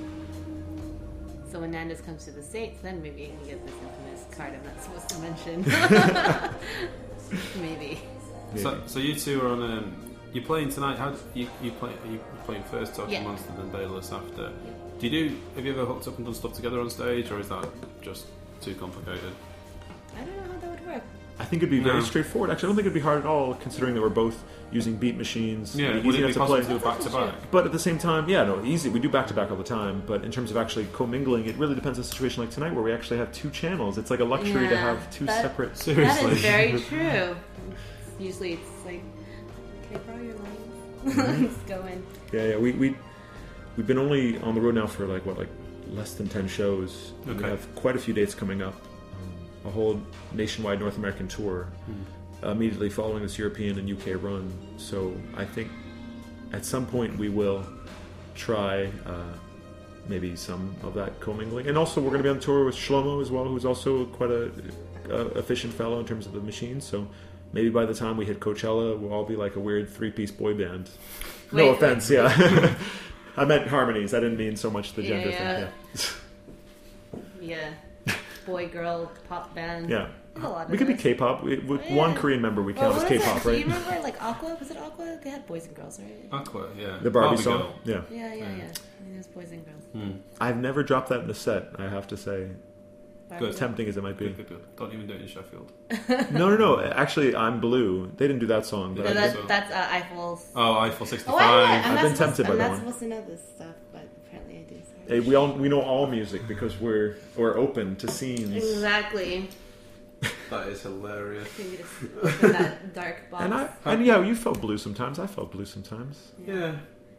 So when Nando's comes to the States, then maybe you can get this infamous card I'm not supposed to mention. Maybe. So, so you two are on. Um, you're playing tonight. How you you play? Are you playing first Talking Yeah. Monster, then Daedalus after? Do you do? Have you ever hooked up and done stuff together on stage, or is that just too complicated? I don't know how that would work. I think it'd be very No. straightforward. Actually, I don't think it'd be hard at all, considering that we're both using beat machines. Yeah, Easy would it enough be to possible play. to do it back to back? But at the same time, yeah, no, easy. We do back to back all the time. But in terms of actually commingling, it really depends on a situation like tonight, where we actually have two channels. It's like a luxury to Yeah, have two that- separate. That is very true. Usually it's like, can I borrow your lines? Mhm. Let's go in. Yeah, yeah. We we we've been only on the road now for like what, like less than ten shows. And We Okay. have quite a few dates coming up. Um, a whole nationwide North American tour, Mhm. immediately following this European and U K run. So I think at some point we will try uh, maybe some of that commingling. And also we're going to be on tour with Shlomo as well, who's also quite a, a efficient fellow in terms of the machine. So maybe by the time we hit Coachella, we'll all be like a weird three-piece boy band. no Wait, offense, wait. yeah. I meant harmonies. I didn't mean so much the gender Yeah. thing. Yeah. Boy, girl, pop band. Yeah. There's a lot of We could be those. K-pop. We, with Yeah. one Korean member, we Well, count as what is K-pop, that? Do right? you remember like Aqua? Was it Aqua? They had boys and girls, right? Aqua, yeah. The Barbie, Barbie song? Girl. Yeah. Yeah, yeah, yeah. I mean, there's boys and girls. Hmm. I've never dropped that in the set, I have to say. Barbie Good. Tempting as it might be. Good, good, good. Don't even do it in Sheffield. No, no, no. Actually, I'm Blue. They didn't do that song. But No, I that, did. that's uh, Eiffel's. Oh, Eiffel sixty-five. Oh, I, I'm I've not been supposed- tempted by I'm that not one. supposed to know this stuff, but apparently I do. Sorry. Hey, we all we know all music because we're we're open to scenes. Exactly. That is hilarious. Maybe just open that dark box. And I and yeah, you felt blue sometimes. I felt blue sometimes. Yeah.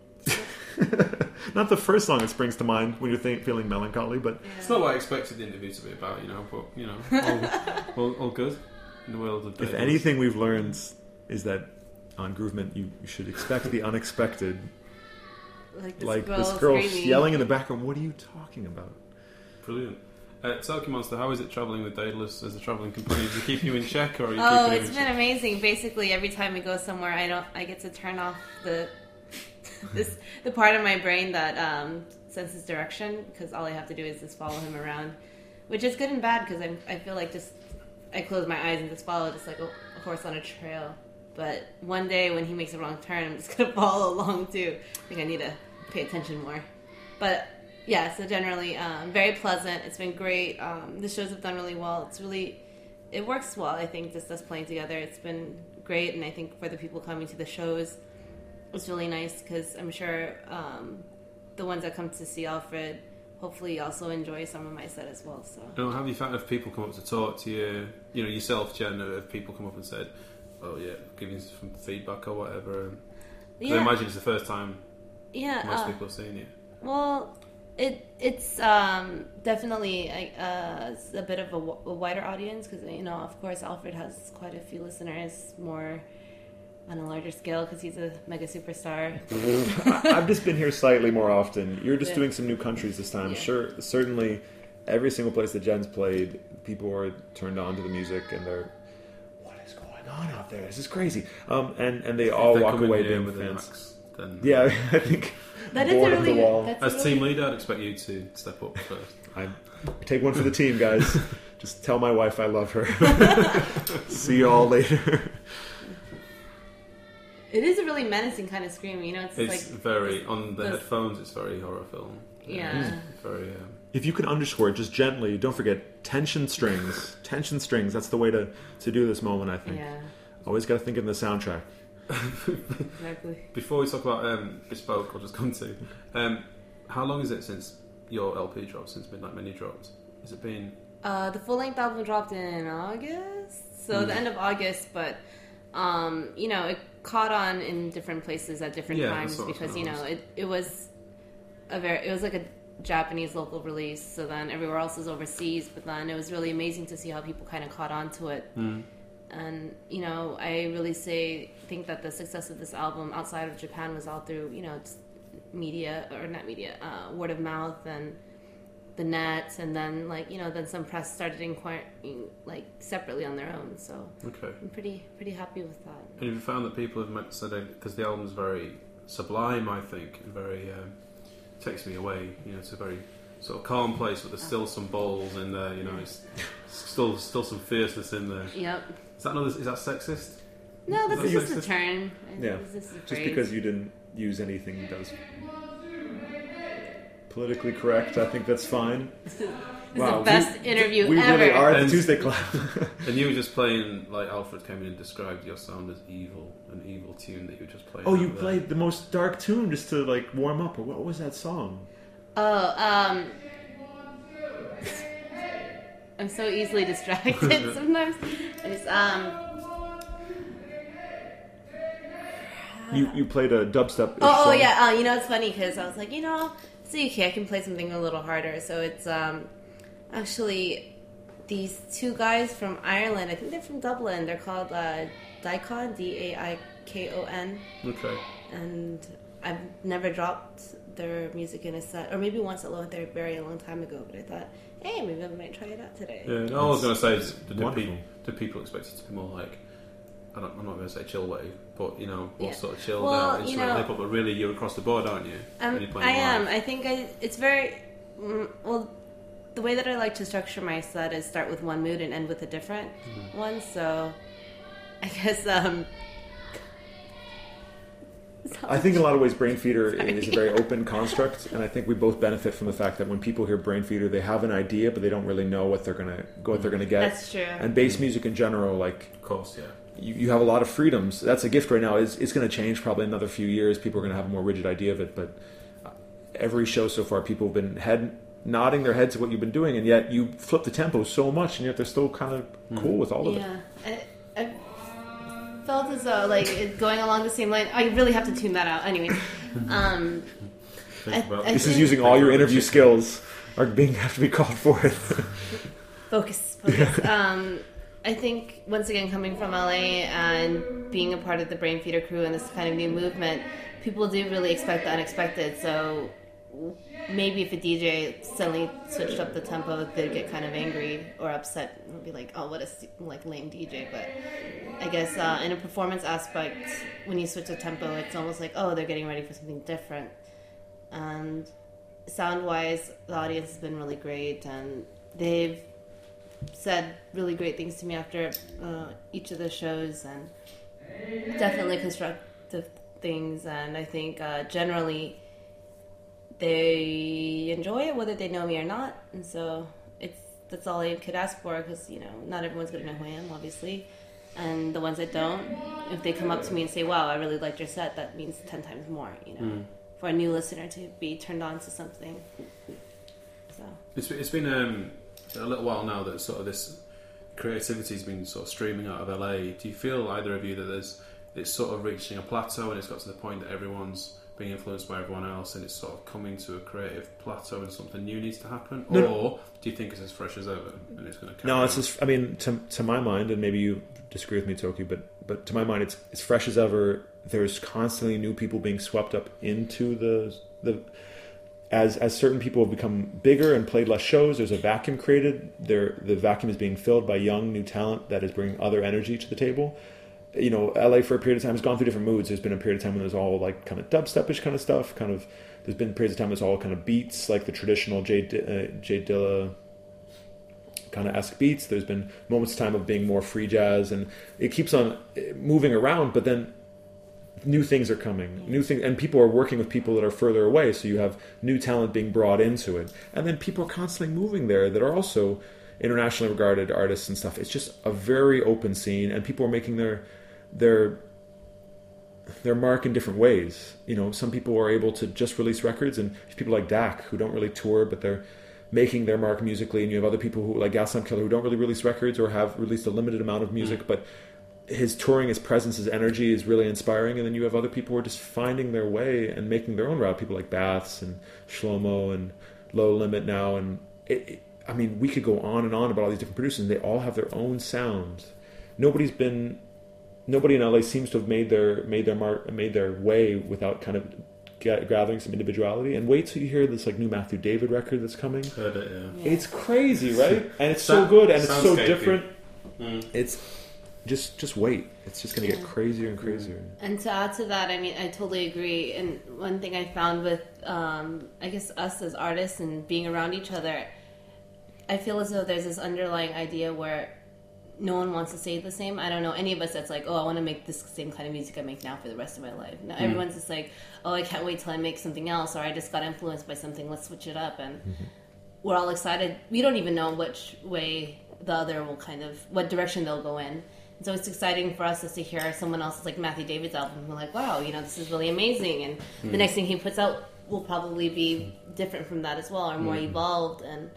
Not the first song that springs to mind when you're think, feeling melancholy, but It's not what I expected the interview to be about, you know, but, you know, all, all, all good in the world of if Daedalus. anything we've learned is that on Groovement you, you should expect the unexpected. Like this like girl this girl screaming. yelling in the background. What are you talking about? Brilliant. Uh, Talking Monster, how is it travelling with Daedalus as a travelling companion? Does it keep you in check, or are you Oh, keeping it's him been in amazing. Basically, every time we go somewhere, I don't. I get to turn off the this the part of my brain that um, senses direction, because all I have to do is just follow him around, which is good and bad because I I feel like just I close my eyes and just follow, just like a, a horse on a trail. But one day when he makes a wrong turn, I'm just gonna follow along too. I think I need to pay attention more. But yeah, so generally um, very pleasant. It's been great. Um, the shows have done really well. It's really it works well. I think just us playing together, it's been great. And I think for the people coming to the shows, it's really nice because I'm sure um, the ones that come to see Alfred hopefully also enjoy some of my set as well. So You know, have you found if people come up to talk to you, you know, yourself, Jen, or if people come up and said, "Oh yeah, giving some feedback or whatever"? 'Cause Yeah. I imagine it's the first time yeah, most uh, people have seen you. well, it it's um, definitely a, uh, it's a bit of a, w- a wider audience because you know, of course, Alfred has quite a few listeners, more on a larger scale because he's a mega superstar. I- I've just been here slightly more often. You're just Yeah. doing some new countries this time. Yeah. Sure, certainly, every single place that Jen's played, people are turned on to the music and they're, what is going on out there? This is crazy. Um, and and they all If they walk come in away here being with an fans. axe, then Yeah, I think That is board a of really the wall. that's as a really, team leader, I'd expect you to step up first. I take one for the team, guys. Just tell my wife I love her. See you all later. It is a really menacing kind of scream, you know. It's, It's like very this- on the this- headphones. It's very horror film. Yeah. It's very. Um, If you can underscore it just gently, don't forget tension strings. Tension strings. That's the way to, to do this moment, I think. Yeah. Always got to think in the soundtrack. Exactly. Before we talk about um, Bespoke, I'll just come to. Um, how long is it since your L P dropped? Since Midnight Mini dropped? Has it been? Uh, the full length album dropped in August, so Mm. the end of August. But um, you know, it caught on in different places at different Yeah, times that's what I was because you gonna know ask. it it was a very it was like a Japanese local release. So then everywhere else is overseas. But then it was really amazing to see how people kind of caught on to it. Mm. And you know, I really say think that the success of this album outside of Japan was all through you know just media or not media, uh, word of mouth and the net, and then like you know then some press started inquiring like separately on their own. So Okay. I'm pretty pretty happy with that. And have you found that people have met, said because the album's very sublime, I think, and very um, takes me away. You know, it's a very sort of calm place, but there's still some balls in there. You know, it's still still some fierceness in there. Yep. Is that another? Is that sexist? No, that's Is that just a sexist? term. I Yeah, think it's just a just phrase. because you didn't use anything that was politically correct, I think that's fine. This is the best interview we ever. really are at the And- Tuesday Club. And you were just playing, like Alfred came in and described your sound as evil, an evil tune that you were just playing. Oh, you out there. played the most dark tune just to like warm up, or what was that song? Oh, um, I'm so easily distracted sometimes. I just, um, You you played a dubstep. oh, oh yeah. Uh, you know, it's funny because I was like, you know, it's okay. I can play something a little harder. So it's um, actually these two guys from Ireland. I think they're from Dublin. They're called uh, Daikon, D A I K O N. Okay. And I've never dropped their music in a set, or maybe once alone. They're very a long time ago. But I thought, hey, maybe I might try it out today. Yeah, no, all I was going to say is, do wonderful. people, do people expect it to be more like, I don't, I'm not going to say chill wave, but you know, what Yeah. sort of chill Well, out you instrumental know- hip hop, but really you're across the board, aren't you? Um, When you're playing I am. live. I think I, it's very mm, well. The way that I like to structure my set is start with one mood and end with a different Mm-hmm. one. So, I guess um, I think in a lot of ways Brain Feeder Sorry. is a very open construct, and I think we both benefit from the fact that when people hear Brain Feeder, they have an idea, but they don't really know what they're gonna what they're gonna get. That's true. And bass music in general, like of course, yeah, you, you have a lot of freedoms. That's a gift right now. It's, it's going to change probably in another few years. People are going to have a more rigid idea of it, but every show so far, people have been head nodding their heads at what you've been doing, and yet you flip the tempo so much, and yet they're still kind of cool with all of it. yeah, I, I felt as though like it, going along the same line. I really have to tune that out. Anyways, um, I, I This is think- using all your interview skills are being have to be called for it. Focus, focus. um, I think once again, coming from L A and being a part of the Brain Feeder crew and this kind of new movement, people do really expect the unexpected. So maybe if a D J suddenly switched up the tempo, they'd get kind of angry or upset and be like, "Oh, what a stu- like lame D J." But I guess uh, in a performance aspect, when you switch the tempo, it's almost like, "Oh, they're getting ready for something different." And sound-wise, the audience has been really great, and they've said really great things to me after uh, each of the shows, and definitely constructive things. And I think uh, generally they enjoy it, whether they know me or not. And so it's that's all I could ask for, because you know not everyone's going to know who I am, obviously. And the ones that don't, if they come up to me and say, "Wow, I really liked your set," that means ten times more. You know, Mm. for a new listener to be turned on to something. So It's, it's been um, a little while now that sort of this creativity's been sort of streaming out of L A. Do you feel, either of you, that there's it's sort of reaching a plateau and it's got to the point that everyone's being influenced by everyone else and it's sort of coming to a creative plateau and something new needs to happen? No, or no. do you think it's as fresh as ever and it's going to carry No, on? it's just, I mean, to to my mind, and maybe you disagree with me, Toki, but but to my mind, it's it's fresh as ever. There's constantly new people being swept up into the the as as certain people have become bigger and played less shows. There's a vacuum created. There, the vacuum is being filled by young new talent that is bringing other energy to the table. You know, L A for a period of time has gone through different moods. There's been a period of time when there's all like kind of dubstepish kind of stuff. Kind of, there's been periods of time when it's all kind of beats, like the traditional Jay uh, Jay Dilla kind of esque beats. There's been moments of time of being more free jazz, and it keeps on moving around. But then new things are coming, new things, and people are working with people that are further away. So you have new talent being brought into it, and then people are constantly moving there that are also internationally regarded artists and stuff. It's just a very open scene, and people are making their their their mark in different ways. You know, some people are able to just release records, and people like Dak who don't really tour, but they're making their mark musically. And you have other people who, like Gaslamp Killer, who don't really release records or have released a limited amount of music, mm. but his touring, his presence, his energy is really inspiring. And then you have other people who are just finding their way and making their own route. People like Baths and Shlomo and Low Limit now. And it, it, I mean, we could go on and on about all these different producers, and they all have their own sound. Nobody's been, nobody in L A seems to have made their made their mark, made their way without kind of gathering some individuality. And wait till you hear this like new Matthew David record that's coming. Heard it, yeah. It's crazy, right? And it's so good, and it's so different. Mm. It's just just wait. It's just going to Yeah. get crazier and crazier. And to add to that, I mean, I totally agree. And one thing I found with, um, I guess, us as artists and being around each other, I feel as though there's this underlying idea where no one wants to stay the same. I don't know any of us that's like, oh, I want to make this same kind of music I make now for the rest of my life. Now, Mm. everyone's just like, oh, I can't wait till I make something else, or I just got influenced by something, let's switch it up. And Mm-hmm. we're all excited. We don't even know which way the other will kind of, what direction they'll go in. And so it's exciting for us just to hear someone else's, like Matthew David's album. We're like, wow, you know, this is really amazing. And the Mm. next thing he puts out will probably be different from that as well, or more Mm. evolved. And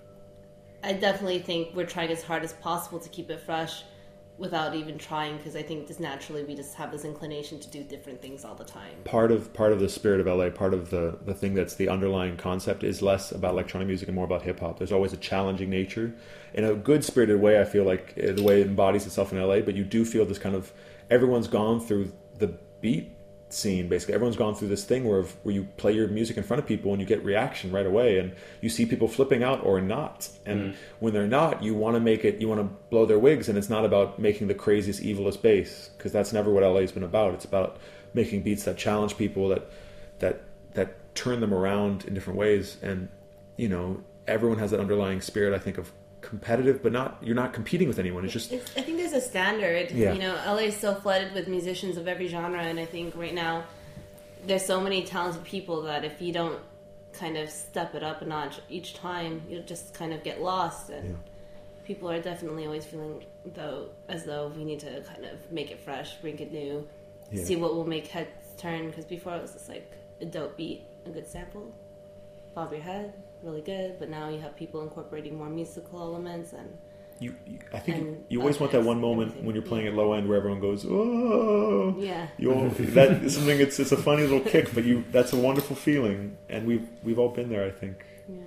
I definitely think we're trying as hard as possible to keep it fresh without even trying, because I think just naturally we just have this inclination to do different things all the time. Part of part of the spirit of L A, part of the, the thing that's the underlying concept is less about electronic music and more about hip hop. There's always a challenging nature. In a good spirited way, I feel like uh, the way it embodies itself in L A, but you do feel this kind of, everyone's gone through the beat scene, basically. Everyone's gone through this thing where where you play your music in front of people and you get reaction right away, and you see people flipping out or not. And Mm. when they're not, you want to make it, you want to blow their wigs, and it's not about making the craziest, evilest bass, because that's never what L A's been about. It's about making beats that challenge people, that that that turn them around in different ways. And you know, everyone has that underlying spirit, I think, of competitive, but not, you're not competing with anyone. It's just, It's, I think there's a standard. Yeah. You know, L A is so flooded with musicians of every genre, and I think right now there's so many talented people that if you don't kind of step it up a notch each time, you'll just kind of get lost. And Yeah. people are definitely always feeling though as though we need to kind of make it fresh, bring it new, Yeah. see what will make heads turn. Because before it was just like a dope beat, a good sample, bob your head, really good. But now you have people incorporating more musical elements, and you, you I think And you always want that one moment when you're playing at low end where everyone goes, oh, Yeah. you all, that is something. It's it's a funny little kick, but you that's a wonderful feeling, and we've we've all been there, I think.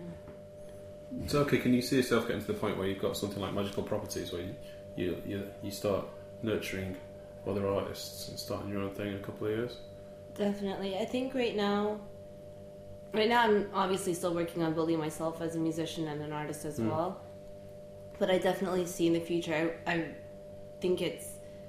So, okay, can you see yourself getting to the point where you've got something like Magical Properties, where you you you, you start nurturing other artists and starting your own thing in a couple of years? Definitely. I think right now, right now I'm obviously still working on building myself as a musician and an artist as Mm. well. But I definitely see in the future, I, I think it's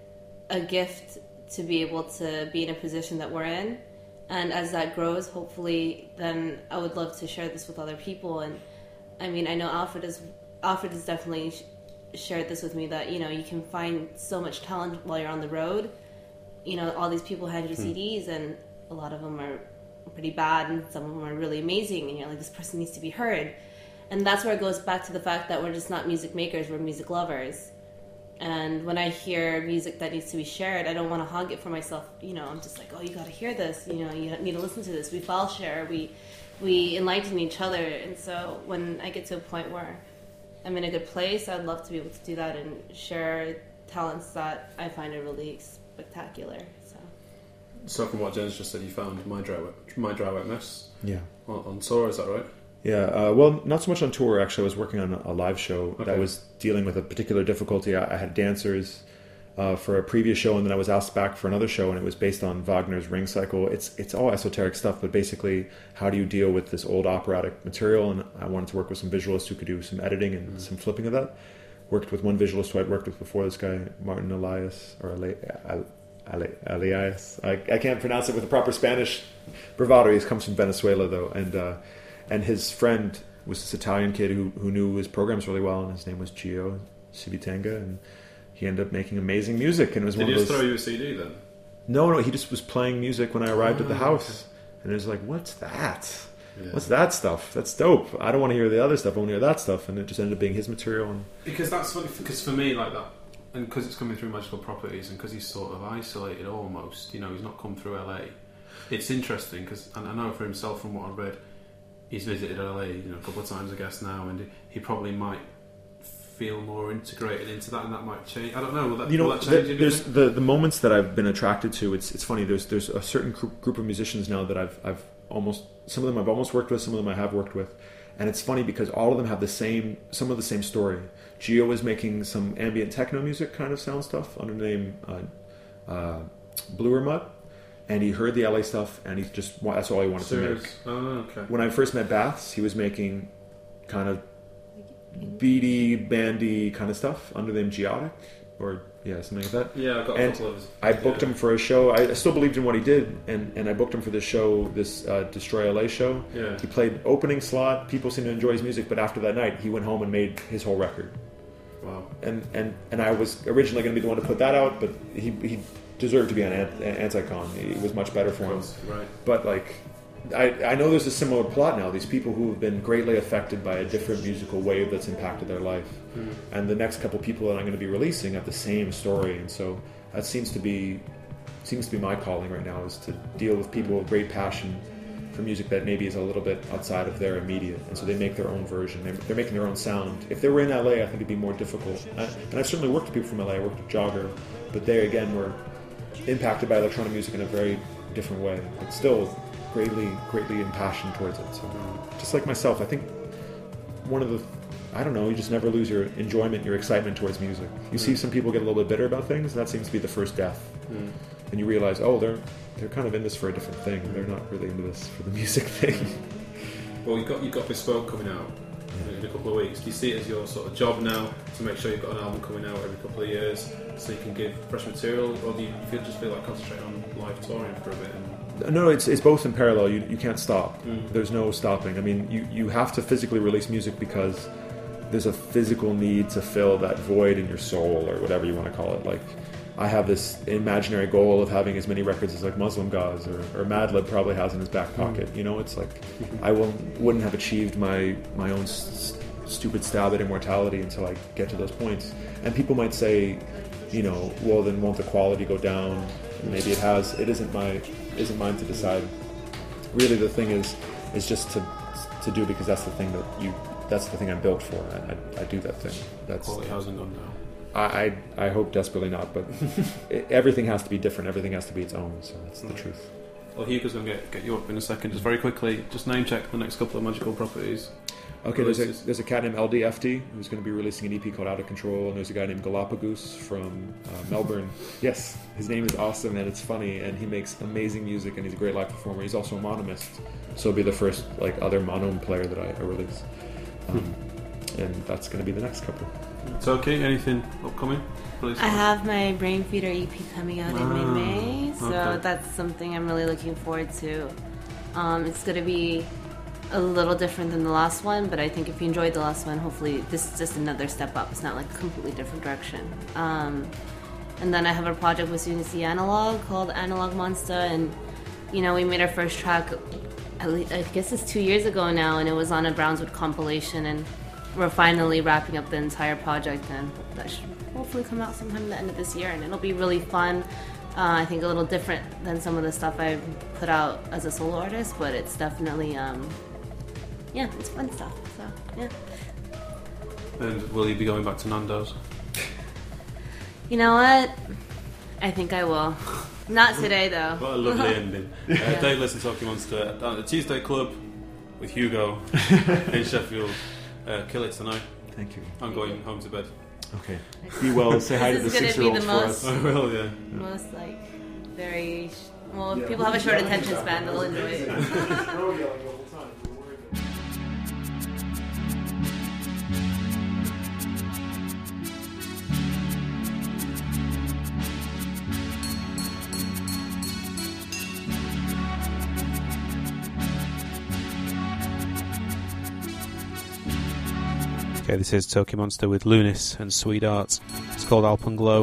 a gift to be able to be in a position that we're in. And as that grows, hopefully, then I would love to share this with other people. And I mean, I know Alfred is, Alfred has definitely sh- shared this with me, that, you know, you can find so much talent while you're on the road. You know, all these people hand you Hmm. C Ds, and a lot of them are pretty bad, and some of them are really amazing, and you're like, this person needs to be heard. And that's where it goes back to the fact that we're just not music makers, we're music lovers. And when I hear music that needs to be shared, I don't want to hog it for myself. You know, I'm just like, oh, you got to hear this. You know, you need to listen to this. We file share. We we enlighten each other. And so when I get to a point where I'm in a good place, I'd love to be able to do that and share talents that I find are really spectacular. So So, from what Jen's just said, you found My Dry Wet, My Dry Wet Mess Yeah. on, on tour, is that right? Yeah, uh, well, not so much on tour, actually. I was working on a live show Okay. that was dealing with a particular difficulty. I, I had dancers uh, for a previous show, and then I was asked back for another show, and it was based on Wagner's Ring Cycle. It's it's all esoteric stuff, but basically, how do you deal with this old operatic material? And I wanted to work with some visualists who could do some editing and some flipping of that. Worked with one visualist who I'd worked with before, this guy, Martin Elias, or Eli- Eli- Eli- Elias. I, I can't pronounce it with the proper Spanish bravado. He comes from Venezuela, though, and... Uh, And his friend was this Italian kid who who knew his programs really well, and his name was Gio Civitenga, and he ended up making amazing music. And it was Did one he of just those. throw you a C D then? No, no, he just was playing music when I arrived at the Oh, house, and it was like, "What's that? Yeah. What's that stuff? That's dope. I don't want to hear the other stuff. I want to hear that stuff." And it just ended up being his material. And Because that's funny, because for me, like that, and because it's coming through Magical Properties, and because he's sort of isolated almost, you know, he's not come through L A. It's interesting because, and I know for himself from what I've read, he's visited L A, you know, a couple of times I guess now, and he probably might feel more integrated into that, and that might change. I don't know. Will that, you know, will that change? the, there's the, the moments that I've been attracted to. It's it's funny. There's there's a certain group, group of musicians now that I've I've almost some of them I've almost worked with, some of them I have worked with, and it's funny because all of them have the same some of the same story. Gio was making some ambient techno music kind of sound stuff under the name uh, uh, Bluer Mud. And he heard the L A stuff, and he just that's all he wanted Serious? to make. Oh, okay. When I first met Baths, he was making kind of beady, bandy kind of stuff under the name Geotic, or yeah, something like that. Yeah, I got a and couple of his, I booked yeah. him for a show. I, I still believed in what he did, and, and I booked him for this show, this uh, Destroy L A show. Yeah. He played opening slot. People seemed to enjoy his music, but after that night, he went home and made his whole record. Wow. And and, and I was originally going to be the one to put that out, but he he deserved to be on Anticon. It was much better for him. Right. But like, I I know there's a similar plot now. These people who have been greatly affected by a different musical wave that's impacted their life, Mm. and the next couple people that I'm going to be releasing have the same story. And so that seems to be seems to be my calling right now, is to deal with people with great passion for music that maybe is a little bit outside of their immediate, and so they make their own version. They're, they're making their own sound. If they were in L A, I think it'd be more difficult. I, and I've certainly worked with people from L A. I worked with Jogger, but they again were impacted by electronic music in a very different way, but still greatly, greatly impassioned towards it. So, just like myself, I think one of the, I don't know, you just never lose your enjoyment, your excitement towards music. You see some people get a little bit bitter about things, and that seems to be the first death. Mm. And you realize, oh, they're they're kind of in this for a different thing. They're not really into this for the music thing. Well, you've got you've got Bespoke coming out in a couple of weeks. Do you see it as your sort of job now to make sure you've got an album coming out every couple of years so you can give fresh material, or do you feel, just feel like concentrating on live touring for a bit? And... No, it's it's both in parallel. You you can't stop. Mm. There's no stopping. I mean, you, you have to physically release music because there's a physical need to fill that void in your soul, or whatever you want to call it. Like, I have this imaginary goal of having as many records as like Muslim Gods or, or Madlib probably has in his back pocket. Mm. You know, it's like I will wouldn't have achieved my my own s- stupid stab at immortality until I get to those points. And people might say, you know, well, then won't the quality go down? Maybe it has. It isn't my isn't mine to decide. Really, the thing is is just to to do, because that's the thing that you that's the thing I'm built for. I, I, I do that thing. That's quality hasn't gone down. I, I I hope desperately not, but it, everything has to be different. Everything has to be its own. So that's the truth. Well, Hugo's going to get, get you up in a second. Just very quickly, just name check the next couple of Magical Properties. Okay, there's a, there's a cat named L D F D who's going to be releasing an E P called Out of Control, and there's a guy named Galapagos from uh, Melbourne. Yes, his name is awesome, and it's funny, and he makes amazing music, and he's a great live performer. He's also a monomist, so he'll be the first like other mono player that I, I release. Um, and that's going to be the next couple. It's okay. Anything upcoming? Please. I have my Brain Feeder E P coming out Ah, in May, so okay. that's something I'm really looking forward to. Um, it's going to be a little different than the last one, but I think if you enjoyed the last one, hopefully this is just another step up. It's not like a completely different direction. Um, and then I have a project with Unity Analog called Analog Monster, and you know, we made our first track, at least, I guess it's two years ago now, and it was on a Brownswood compilation, and we're finally wrapping up the entire project, and that should hopefully come out sometime at the end of this year, and it'll be really fun. Uh, I think a little different than some of the stuff I've put out as a solo artist, but it's definitely, um, yeah, it's fun stuff, so, yeah. And will you be going back to Nando's? You know what? I think I will. Not today, though. What a lovely ending. Uh, Yeah. Dave, listen, Talking Monster down at the Tuesday Club with Hugo in Sheffield. Uh, kill it tonight. Thank you. I'm going home to bed. Okay. Be well. Say hi to the This is gonna be six-year-olds the for most, us. I will, yeah. most like very. Sh- well, if people have a short attention span, they'll enjoy it. Okay, this is Tokyo Monster with Lunis and Sweetheart. It's called Alpenglow.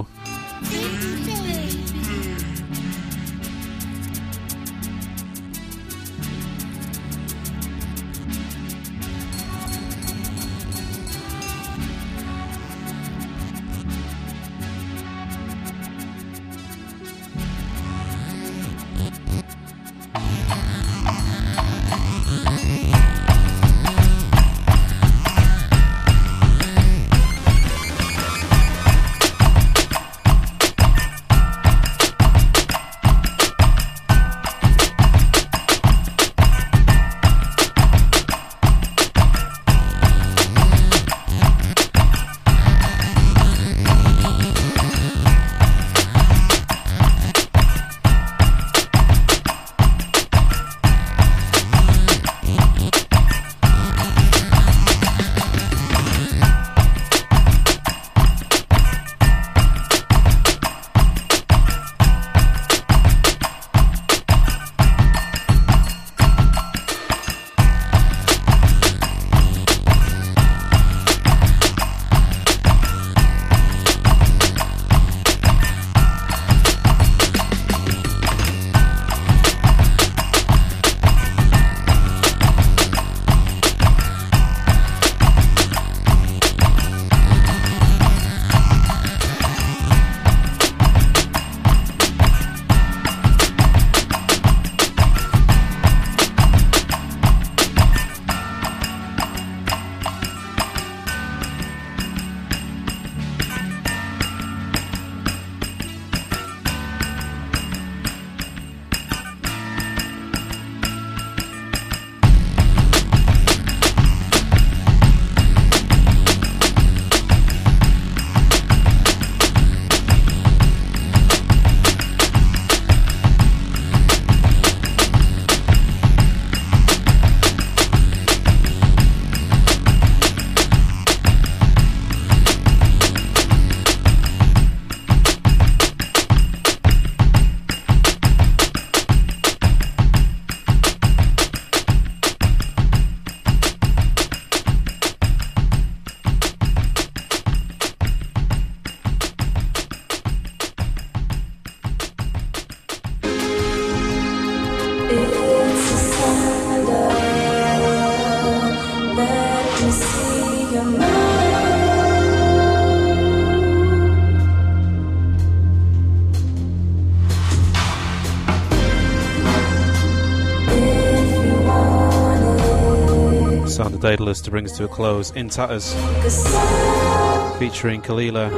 Sound of Daedalus to bring us to a close. In Tatters, featuring Kalila,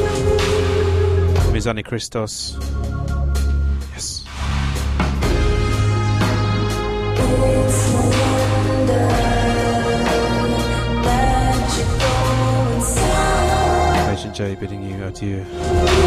Mizani Christos. Yes. Agent J bidding you adieu.